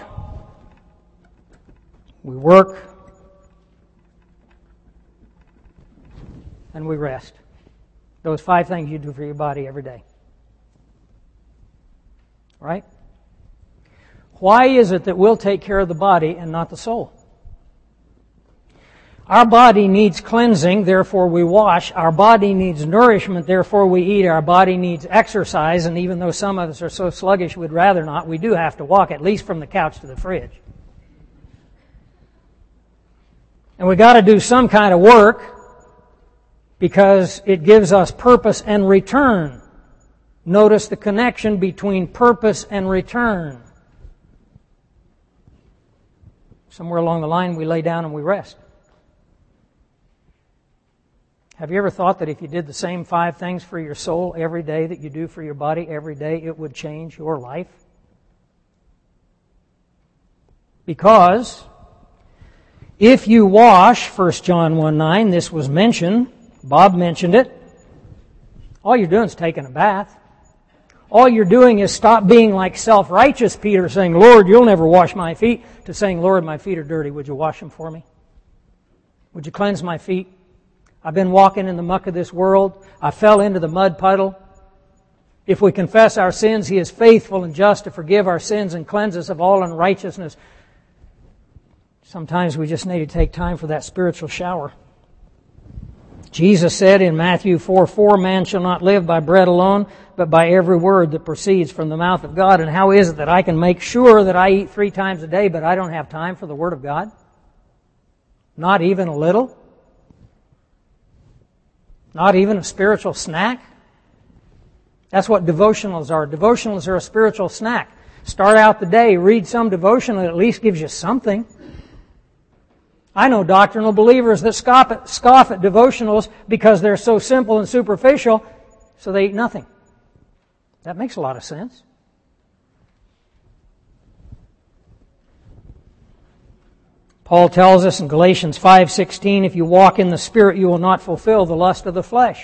we work, and we rest. Those five things you do for your body every day. Right? Why is it that we'll take care of the body and not the soul? Our body needs cleansing, therefore we wash. Our body needs nourishment, therefore we eat. Our body needs exercise, and even though some of us are so sluggish we'd rather not, we do have to walk, at least from the couch to the fridge. And we got to do some kind of work because it gives us purpose and return. Notice the connection between purpose and return. Somewhere along the line we lay down and we rest. Have you ever thought that if you did the same five things for your soul every day that you do for your body every day, it would change your life? Because if you wash, First John one nine, this was mentioned, Bob mentioned it, all you're doing is taking a bath. All you're doing is stop being like self-righteous Peter saying, Lord, you'll never wash my feet, to saying, Lord, my feet are dirty. Would you wash them for me? Would you cleanse my feet? I've been walking in the muck of this world. I fell into the mud puddle. If we confess our sins, He is faithful and just to forgive our sins and cleanse us of all unrighteousness. Sometimes we just need to take time for that spiritual shower. Jesus said in Matthew four four, man shall not live by bread alone, but by every word that proceeds from the mouth of God. And how is it that I can make sure that I eat three times a day, but I don't have time for the Word of God? Not even a little? Not even a spiritual snack? That's what devotionals are. Devotionals are a spiritual snack. Start out the day, read some devotional that at least gives you something. I know doctrinal believers that scoff at, scoff at devotionals because they're so simple and superficial, so they eat nothing. That makes a lot of sense. Paul tells us in Galatians five sixteen, if you walk in the Spirit, you will not fulfill the lust of the flesh.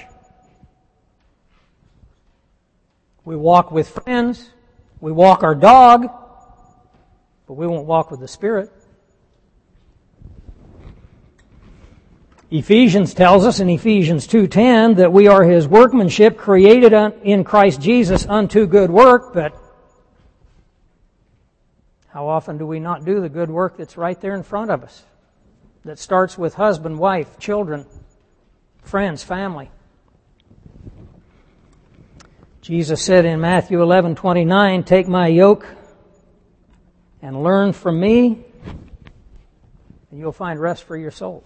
We walk with friends, we walk our dog, but we won't walk with the Spirit. Ephesians tells us in Ephesians two ten that we are His workmanship created in Christ Jesus unto good work, but how often do we not do the good work that's right there in front of us? That starts with husband, wife, children, friends, family. Jesus said in Matthew eleven twenty-nine, take my yoke and learn from me, and you'll find rest for your souls.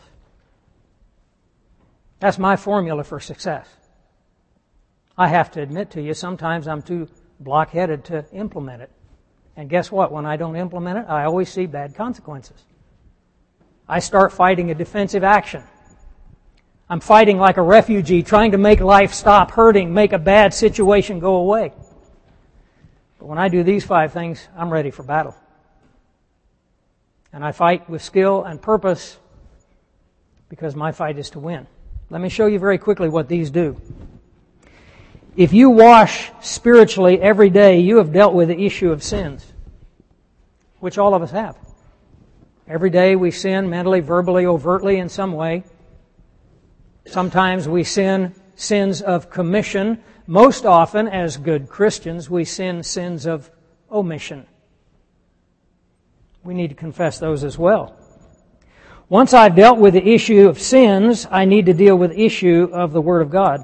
That's my formula for success. I have to admit to you, sometimes I'm too blockheaded to implement it. And guess what? When I don't implement it, I always see bad consequences. I start fighting a defensive action. I'm fighting like a refugee, trying to make life stop hurting, make a bad situation go away. But when I do these five things, I'm ready for battle. And I fight with skill and purpose because my fight is to win. Let me show you very quickly what these do. If you wash spiritually every day, you have dealt with the issue of sins, which all of us have. Every day we sin mentally, verbally, overtly in some way. Sometimes we sin sins of commission. Most often, as good Christians, we sin sins of omission. We need to confess those as well. Once I've dealt with the issue of sins, I need to deal with the issue of the Word of God.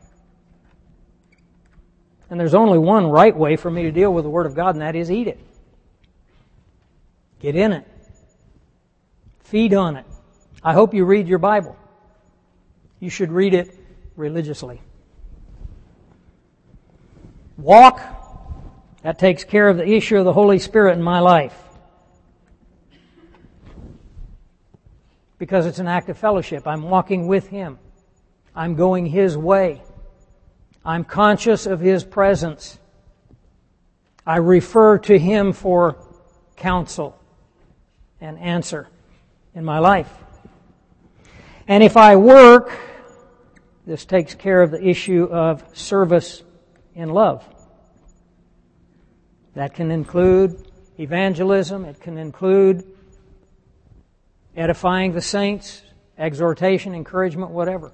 And there's only one right way for me to deal with the Word of God, and that is eat it. Get in it. Feed on it. I hope you read your Bible. You should read it religiously. Walk. That takes care of the issue of the Holy Spirit in my life. Because it's an act of fellowship. I'm walking with Him. I'm going His way. I'm conscious of His presence. I refer to Him for counsel and answer in my life. And if I work, this takes care of the issue of service in love. That can include evangelism. It can include edifying the saints, exhortation, encouragement, whatever.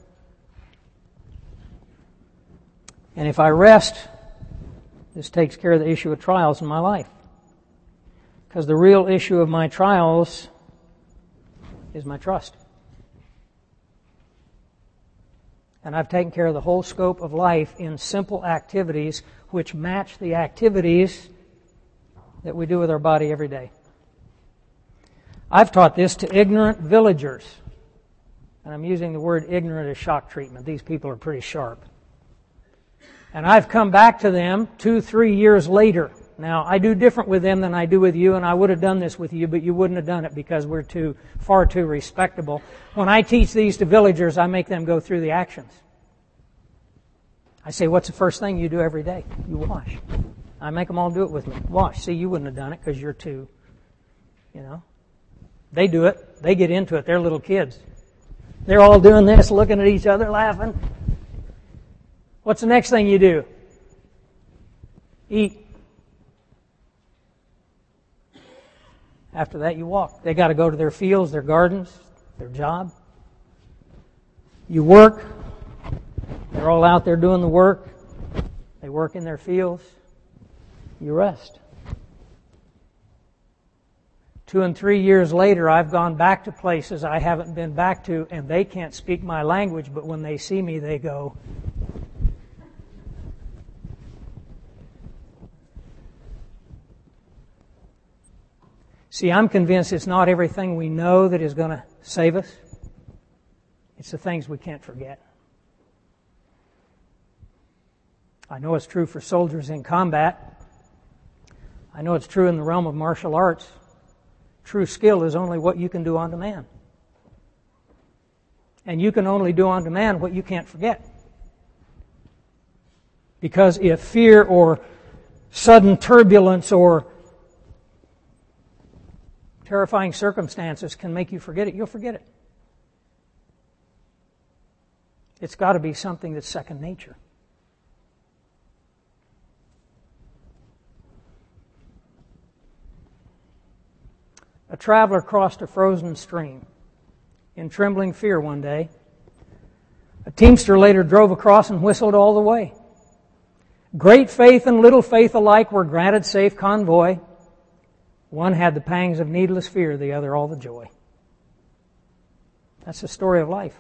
And if I rest, this takes care of the issue of trials in my life. Because the real issue of my trials is my trust. And I've taken care of the whole scope of life in simple activities which match the activities that we do with our body every day. I've taught this to ignorant villagers. And I'm using the word ignorant as shock treatment. These people are pretty sharp. And I've come back to them two, three years later. Now, I do different with them than I do with you, and I would have done this with you, but you wouldn't have done it because we're too far too respectable. When I teach these to villagers, I make them go through the actions. I say, what's the first thing you do every day? You wash. I make them all do it with me. Wash. See, you wouldn't have done it because you're too, you know. They do it. They get into it. They're little kids. They're all doing this, looking at each other, laughing. What's the next thing you do? Eat. After that, you walk. They got to go to their fields, their gardens, their job. You work. They're all out there doing the work. They work in their fields. You rest. Two and three years later, I've gone back to places I haven't been back to, and they can't speak my language, but when they see me, they go, see, I'm convinced it's not everything we know that is going to save us. It's the things we can't forget. I know it's true for soldiers in combat. I know it's true in the realm of martial arts. True skill is only what you can do on demand. And you can only do on demand what you can't forget. Because if fear or sudden turbulence or terrifying circumstances can make you forget it, you'll forget it. It's got to be something that's second nature. A traveler crossed a frozen stream in trembling fear one day. A teamster later drove across and whistled all the way. Great faith and little faith alike were granted safe convoy. One had the pangs of needless fear, the other all the joy. That's the story of life.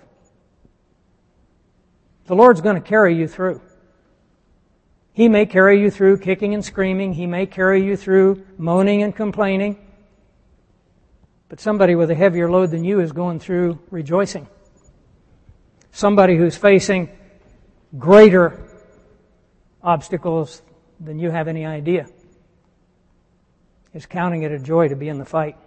The Lord's going to carry you through. He may carry you through kicking and screaming. He may carry you through moaning and complaining. But somebody with a heavier load than you is going through rejoicing. Somebody who's facing greater obstacles than you have any idea is counting it a joy to be in the fight.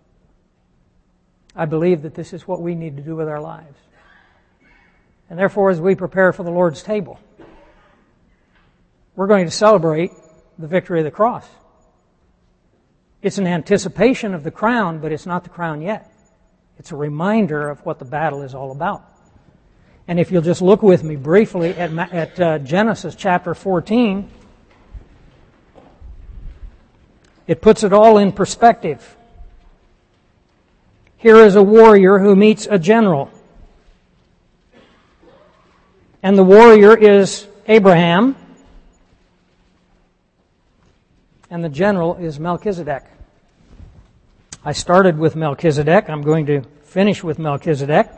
I believe that this is what we need to do with our lives. And therefore, as we prepare for the Lord's table, we're going to celebrate the victory of the cross. It's an anticipation of the crown, but it's not the crown yet. It's a reminder of what the battle is all about. And if you'll just look with me briefly at, at uh, Genesis chapter fourteen, it puts it all in perspective. Here is a warrior who meets a general. And the warrior is Abraham. And the general is Melchizedek. I started with Melchizedek. I'm going to finish with Melchizedek.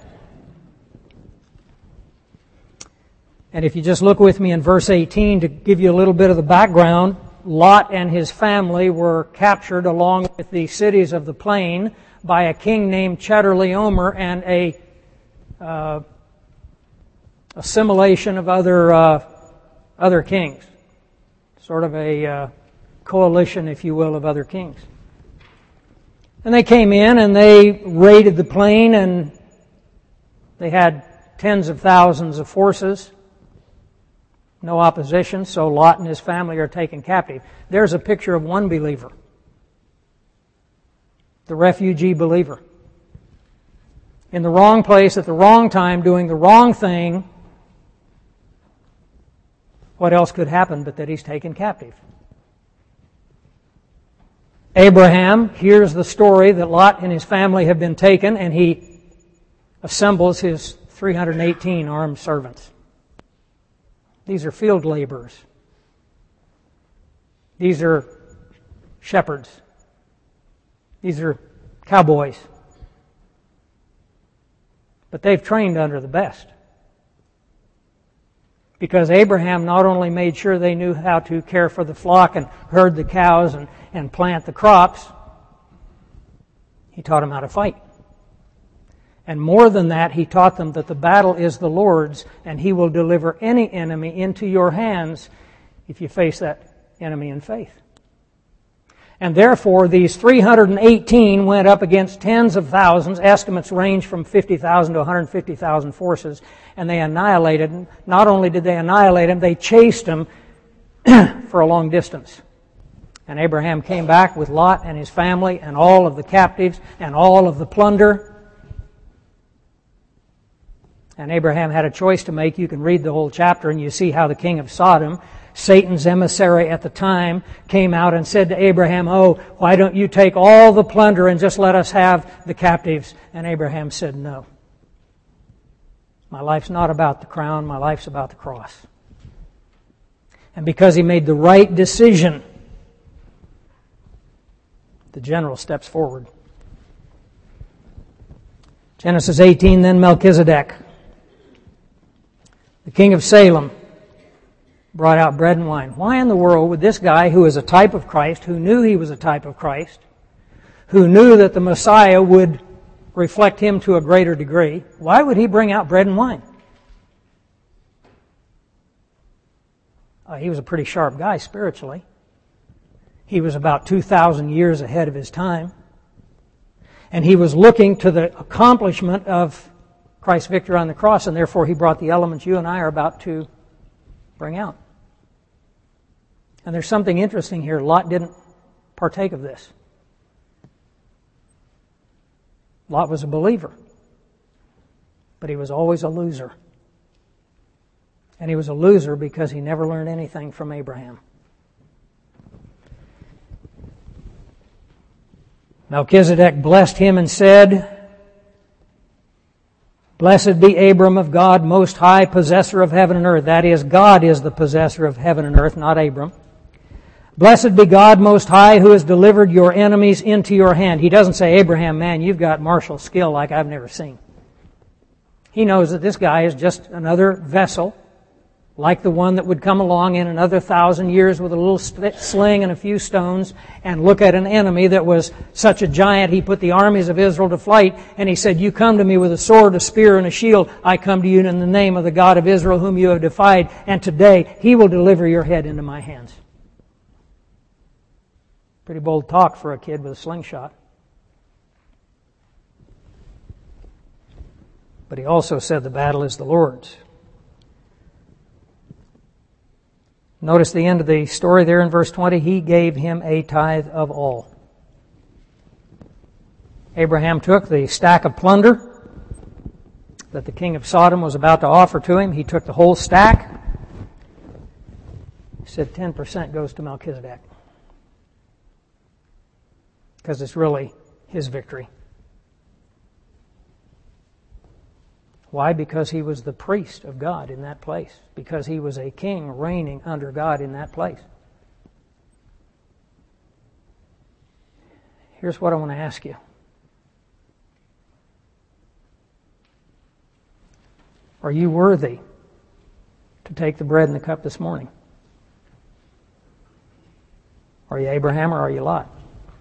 And if you just look with me in verse eighteen to give you a little bit of the background, Lot and his family were captured along with the cities of the plain by a king named Chedorlaomer and a uh, assimilation of other uh, other kings, sort of a uh, coalition, if you will, of other kings. And they came in and they raided the plain, and they had tens of thousands of forces. No opposition, so Lot and his family are taken captive. There's a picture of one believer, the refugee believer, in the wrong place at the wrong time, doing the wrong thing. What else could happen but that he's taken captive? Abraham hears the story that Lot and his family have been taken, and he assembles his three hundred eighteen armed servants. These are field laborers. These are shepherds. These are cowboys. But they've trained under the best. Because Abraham not only made sure they knew how to care for the flock and herd the cows and, and plant the crops, he taught them how to fight. And more than that, he taught them that the battle is the Lord's, and he will deliver any enemy into your hands if you face that enemy in faith. And therefore, these three hundred eighteen went up against tens of thousands. Estimates range from fifty thousand to one hundred fifty thousand forces, and they annihilated them. Not only did they annihilate them, they chased them for a long distance. And Abraham came back with Lot and his family and all of the captives and all of the plunder. And Abraham had a choice to make. You can read the whole chapter and you see how the king of Sodom, Satan's emissary at the time, came out and said to Abraham, "Oh, why don't you take all the plunder and just let us have the captives?" And Abraham said, "No. My life's not about the crown, my life's about the cross." And because he made the right decision, the general steps forward. Genesis eighteen, then Melchizedek, the king of Salem, brought out bread and wine. Why in the world would this guy, who is a type of Christ, who knew he was a type of Christ, who knew that the Messiah would reflect him to a greater degree, why would he bring out bread and wine? Uh, he was a pretty sharp guy spiritually. He was about two thousand years ahead of his time. And he was looking to the accomplishment of Christ's victory on the cross, and therefore he brought the elements you and I are about to bring out. And there's something interesting here. Lot didn't partake of this. Lot was a believer, but he was always a loser. And he was a loser because he never learned anything from Abraham. Melchizedek blessed him and said, "Blessed be Abram of God, Most High, possessor of heaven and earth." That is, God is the possessor of heaven and earth, not Abram. "Blessed be God Most High, who has delivered your enemies into your hand." He doesn't say, "Abraham, man, you've got martial skill like I've never seen." He knows that this guy is just another vessel, like the one that would come along in another thousand years with a little sling and a few stones and look at an enemy that was such a giant he put the armies of Israel to flight, and he said, "You come to me with a sword, a spear, and a shield. I come to you in the name of the God of Israel whom you have defied, and today he will deliver your head into my hands." Pretty bold talk for a kid with a slingshot. But he also said the battle is the Lord's. Notice the end of the story there in verse twenty. He gave him a tithe of all. Abraham took the stack of plunder that the king of Sodom was about to offer to him. He took the whole stack. He said ten percent goes to Melchizedek, because it's really his victory. Why? Because he was the priest of God in that place. Because he was a king reigning under God in that place. Here's what I want to ask you. Are you worthy to take the bread and the cup this morning? Are you Abraham or are you Lot?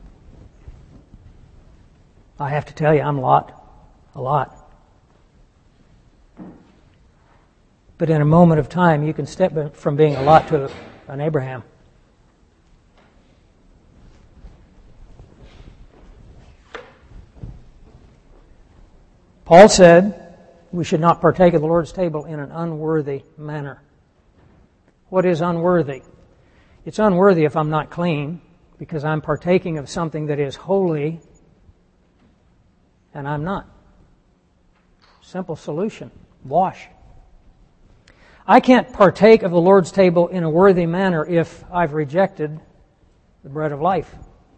I have to tell you, I'm Lot. A lot. But in a moment of time, you can step from being a Lot to an Abraham. Paul said we should not partake of the Lord's table in an unworthy manner. What is unworthy? It's unworthy if I'm not clean, because I'm partaking of something that is holy, and I'm not. Simple solution. Wash. I can't partake of the Lord's table in a worthy manner if I've rejected the bread of life.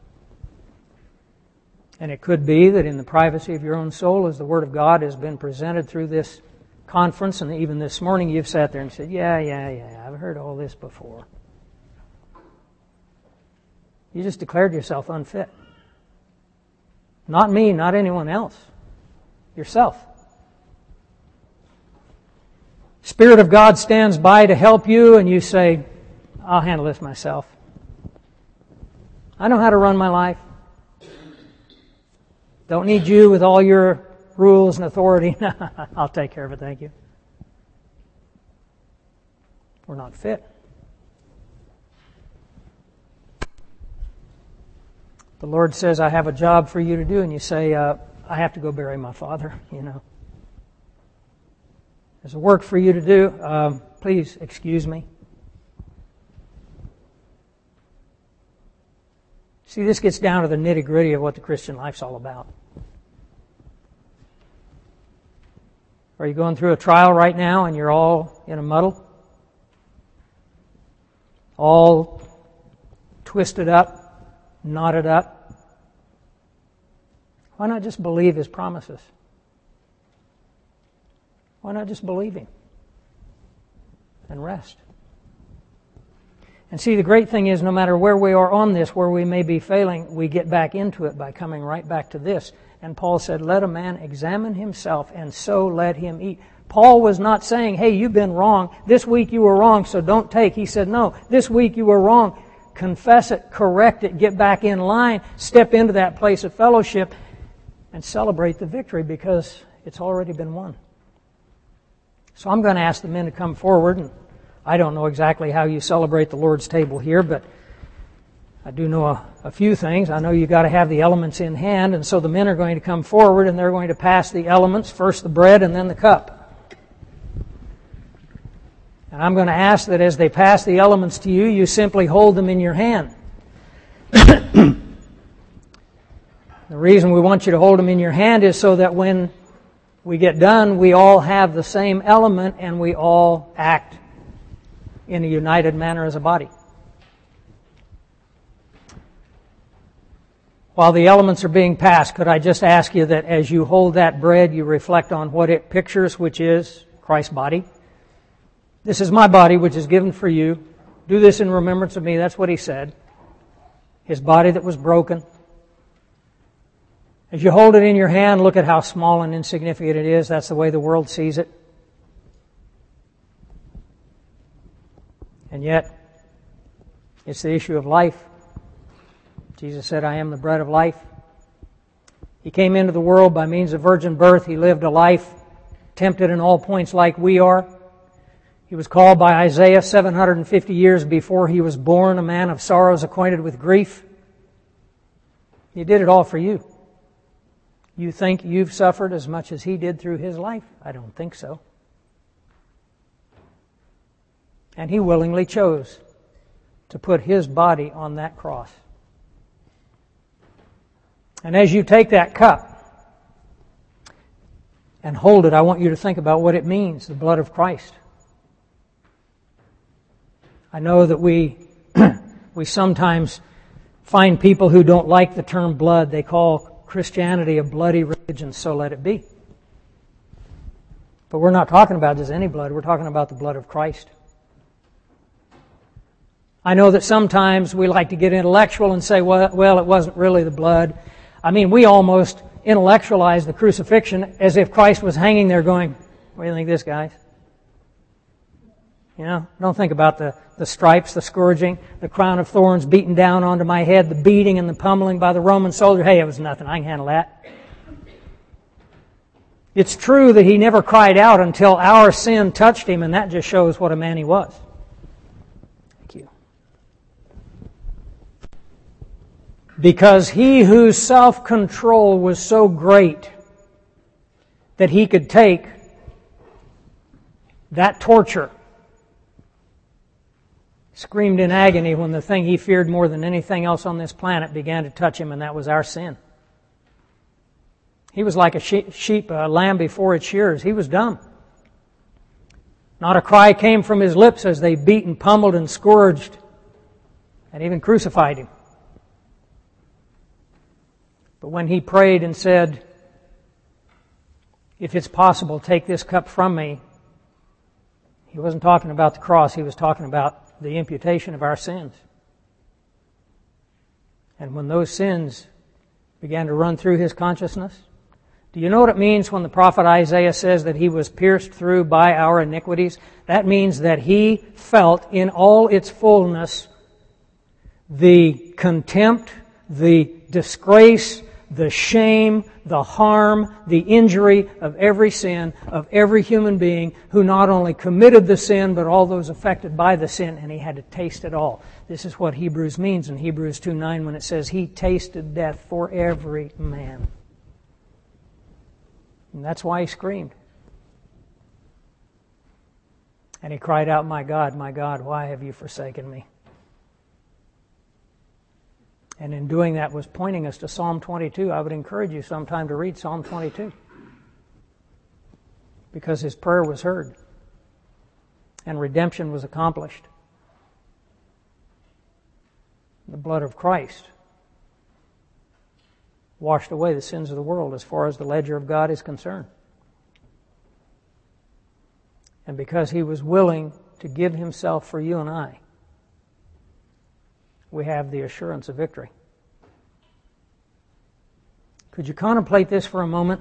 And it could be that in the privacy of your own soul, as the Word of God has been presented through this conference, and even this morning you've sat there and said, yeah, yeah, yeah, I've heard all this before. You just declared yourself unfit. Not me, not anyone else. Yourself. Spirit of God stands by to help you, and you say, I'll handle this myself. I know how to run my life. Don't need you with all your rules and authority. I'll take care of it, thank you. We're not fit. The Lord says, I have a job for you to do, and you say, uh, I have to go bury my father, you know. There's a work for you to do. Um, please excuse me. See, this gets down to the nitty-gritty of what the Christian life's all about. Are you going through a trial right now and you're all in a muddle? All twisted up, knotted up? Why not just believe His promises? Why not just believe Him and rest? And see, the great thing is, no matter where we are on this, where we may be failing, we get back into it by coming right back to this. And Paul said, let a man examine himself, and so let him eat. Paul was not saying, hey, you've been wrong. This week you were wrong, so don't take. He said, no, this week you were wrong. Confess it, correct it, get back in line, step into that place of fellowship, and celebrate the victory, because it's already been won. So I'm going to ask the men to come forward, and I don't know exactly how you celebrate the Lord's table here, but I do know a, a few things. I know you've got to have the elements in hand, and so the men are going to come forward and they're going to pass the elements, first the bread and then the cup. And I'm going to ask that as they pass the elements to you, you simply hold them in your hand. The reason we want you to hold them in your hand is so that when we get done, we all have the same element and we all act in a united manner as a body. While the elements are being passed, could I just ask you that as you hold that bread, you reflect on what it pictures, which is Christ's body. This is my body, which is given for you. Do this in remembrance of me. That's what He said. His body that was broken. As you hold it in your hand, look at how small and insignificant it is. That's the way the world sees it. And yet, it's the issue of life. Jesus said, I am the bread of life. He came into the world by means of virgin birth. He lived a life tempted in all points like we are. He was called by Isaiah seven hundred fifty years before he was born, a man of sorrows, acquainted with grief. He did it all for you. You think you've suffered as much as He did through His life? I don't think so. And He willingly chose to put His body on that cross. And as you take that cup and hold it, I want you to think about what it means, the blood of Christ. I know that we we sometimes find people who don't like the term blood. They call Christianity a bloody religion, so let it be. But we're not talking about just any blood. We're talking about the blood of Christ. I know that sometimes we like to get intellectual and say, well, well, it wasn't really the blood. I mean, we almost intellectualize the crucifixion as if Christ was hanging there going, what do you think of this, guys? You know, don't think about the, the stripes, the scourging, the crown of thorns beaten down onto my head, the beating and the pummeling by the Roman soldier. Hey, it was nothing. I can handle that. It's true that he never cried out until our sin touched him, and that just shows what a man he was. Thank you. Because he whose self-control was so great that he could take that torture, screamed in agony when the thing he feared more than anything else on this planet began to touch him, and that was our sin. He was like a sheep, a lamb before its shears. He was dumb. Not a cry came from his lips as they beat and pummeled and scourged and even crucified him. But when he prayed and said, if it's possible, take this cup from me, he wasn't talking about the cross. He was talking about the imputation of our sins. And when those sins began to run through his consciousness, do you know what it means when the prophet Isaiah says that he was pierced through by our iniquities? That means that he felt in all its fullness the contempt, the disgrace, the shame, the harm, the injury of every sin of every human being who not only committed the sin, but all those affected by the sin, and he had to taste it all. This is what Hebrews means in Hebrews two nine when it says, he tasted death for every man. And that's why he screamed. And he cried out, my God, my God, why have you forsaken me? And in doing that was pointing us to Psalm twenty-two. I would encourage you sometime to read Psalm twenty-two. Because his prayer was heard. And redemption was accomplished. The blood of Christ washed away the sins of the world as far as the ledger of God is concerned. And because he was willing to give himself for you and I, we have the assurance of victory. Could you contemplate this for a moment?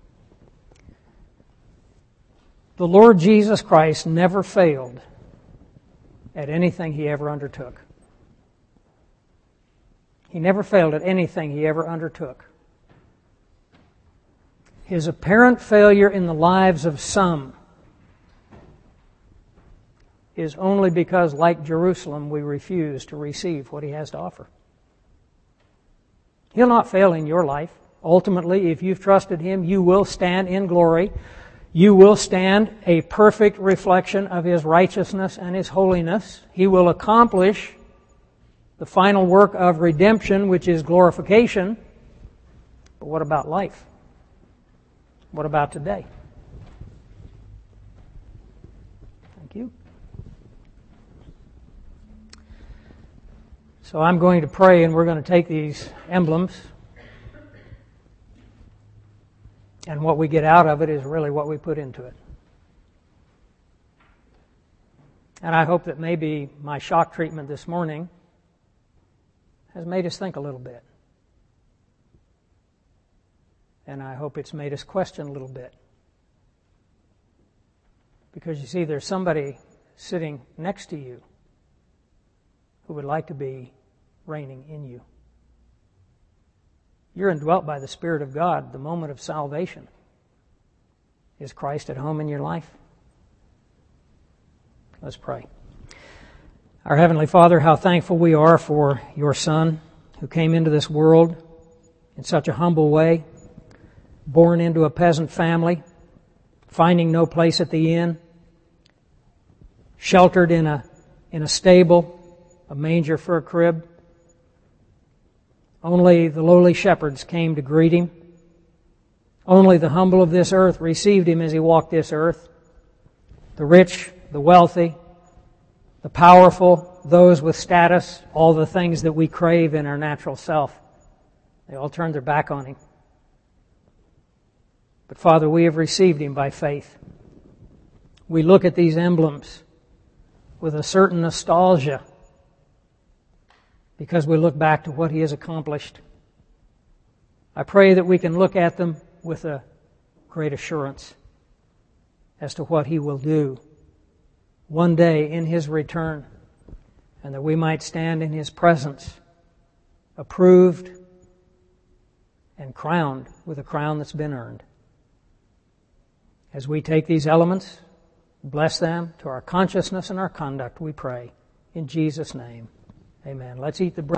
The Lord Jesus Christ never failed at anything he ever undertook. He never failed at anything he ever undertook. His apparent failure in the lives of some is only because, like Jerusalem, we refuse to receive what he has to offer. He'll not fail in your life. Ultimately, if you've trusted him, you will stand in glory. You will stand a perfect reflection of his righteousness and his holiness. He will accomplish the final work of redemption, which is glorification. But what about life? What about today? Thank you. So I'm going to pray, and we're going to take these emblems, and what we get out of it is really what we put into it. And I hope that maybe my shock treatment this morning has made us think a little bit. And I hope it's made us question a little bit. Because you see, there's somebody sitting next to you who would like to be reigning in you. You're indwelt by the Spirit of God. The moment of salvation. Is Christ at home in your life? Let's pray. Our Heavenly Father, how thankful we are for your Son who came into this world in such a humble way, born into a peasant family, finding no place at the inn, sheltered in a in a stable, a manger for a crib. Only the lowly shepherds came to greet him. Only the humble of this earth received him as he walked this earth. The rich, the wealthy, the powerful, those with status, all the things that we crave in our natural self, they all turned their back on him. But Father, we have received him by faith. we look at these emblems with a certain nostalgia because we look back to what He has accomplished. I pray that we can look at them with a great assurance as to what He will do one day in His return, and that we might stand in His presence, approved and crowned with a crown that's been earned. As we take these elements, bless them to our consciousness and our conduct, we pray. In Jesus' name, amen. Let's eat the bread.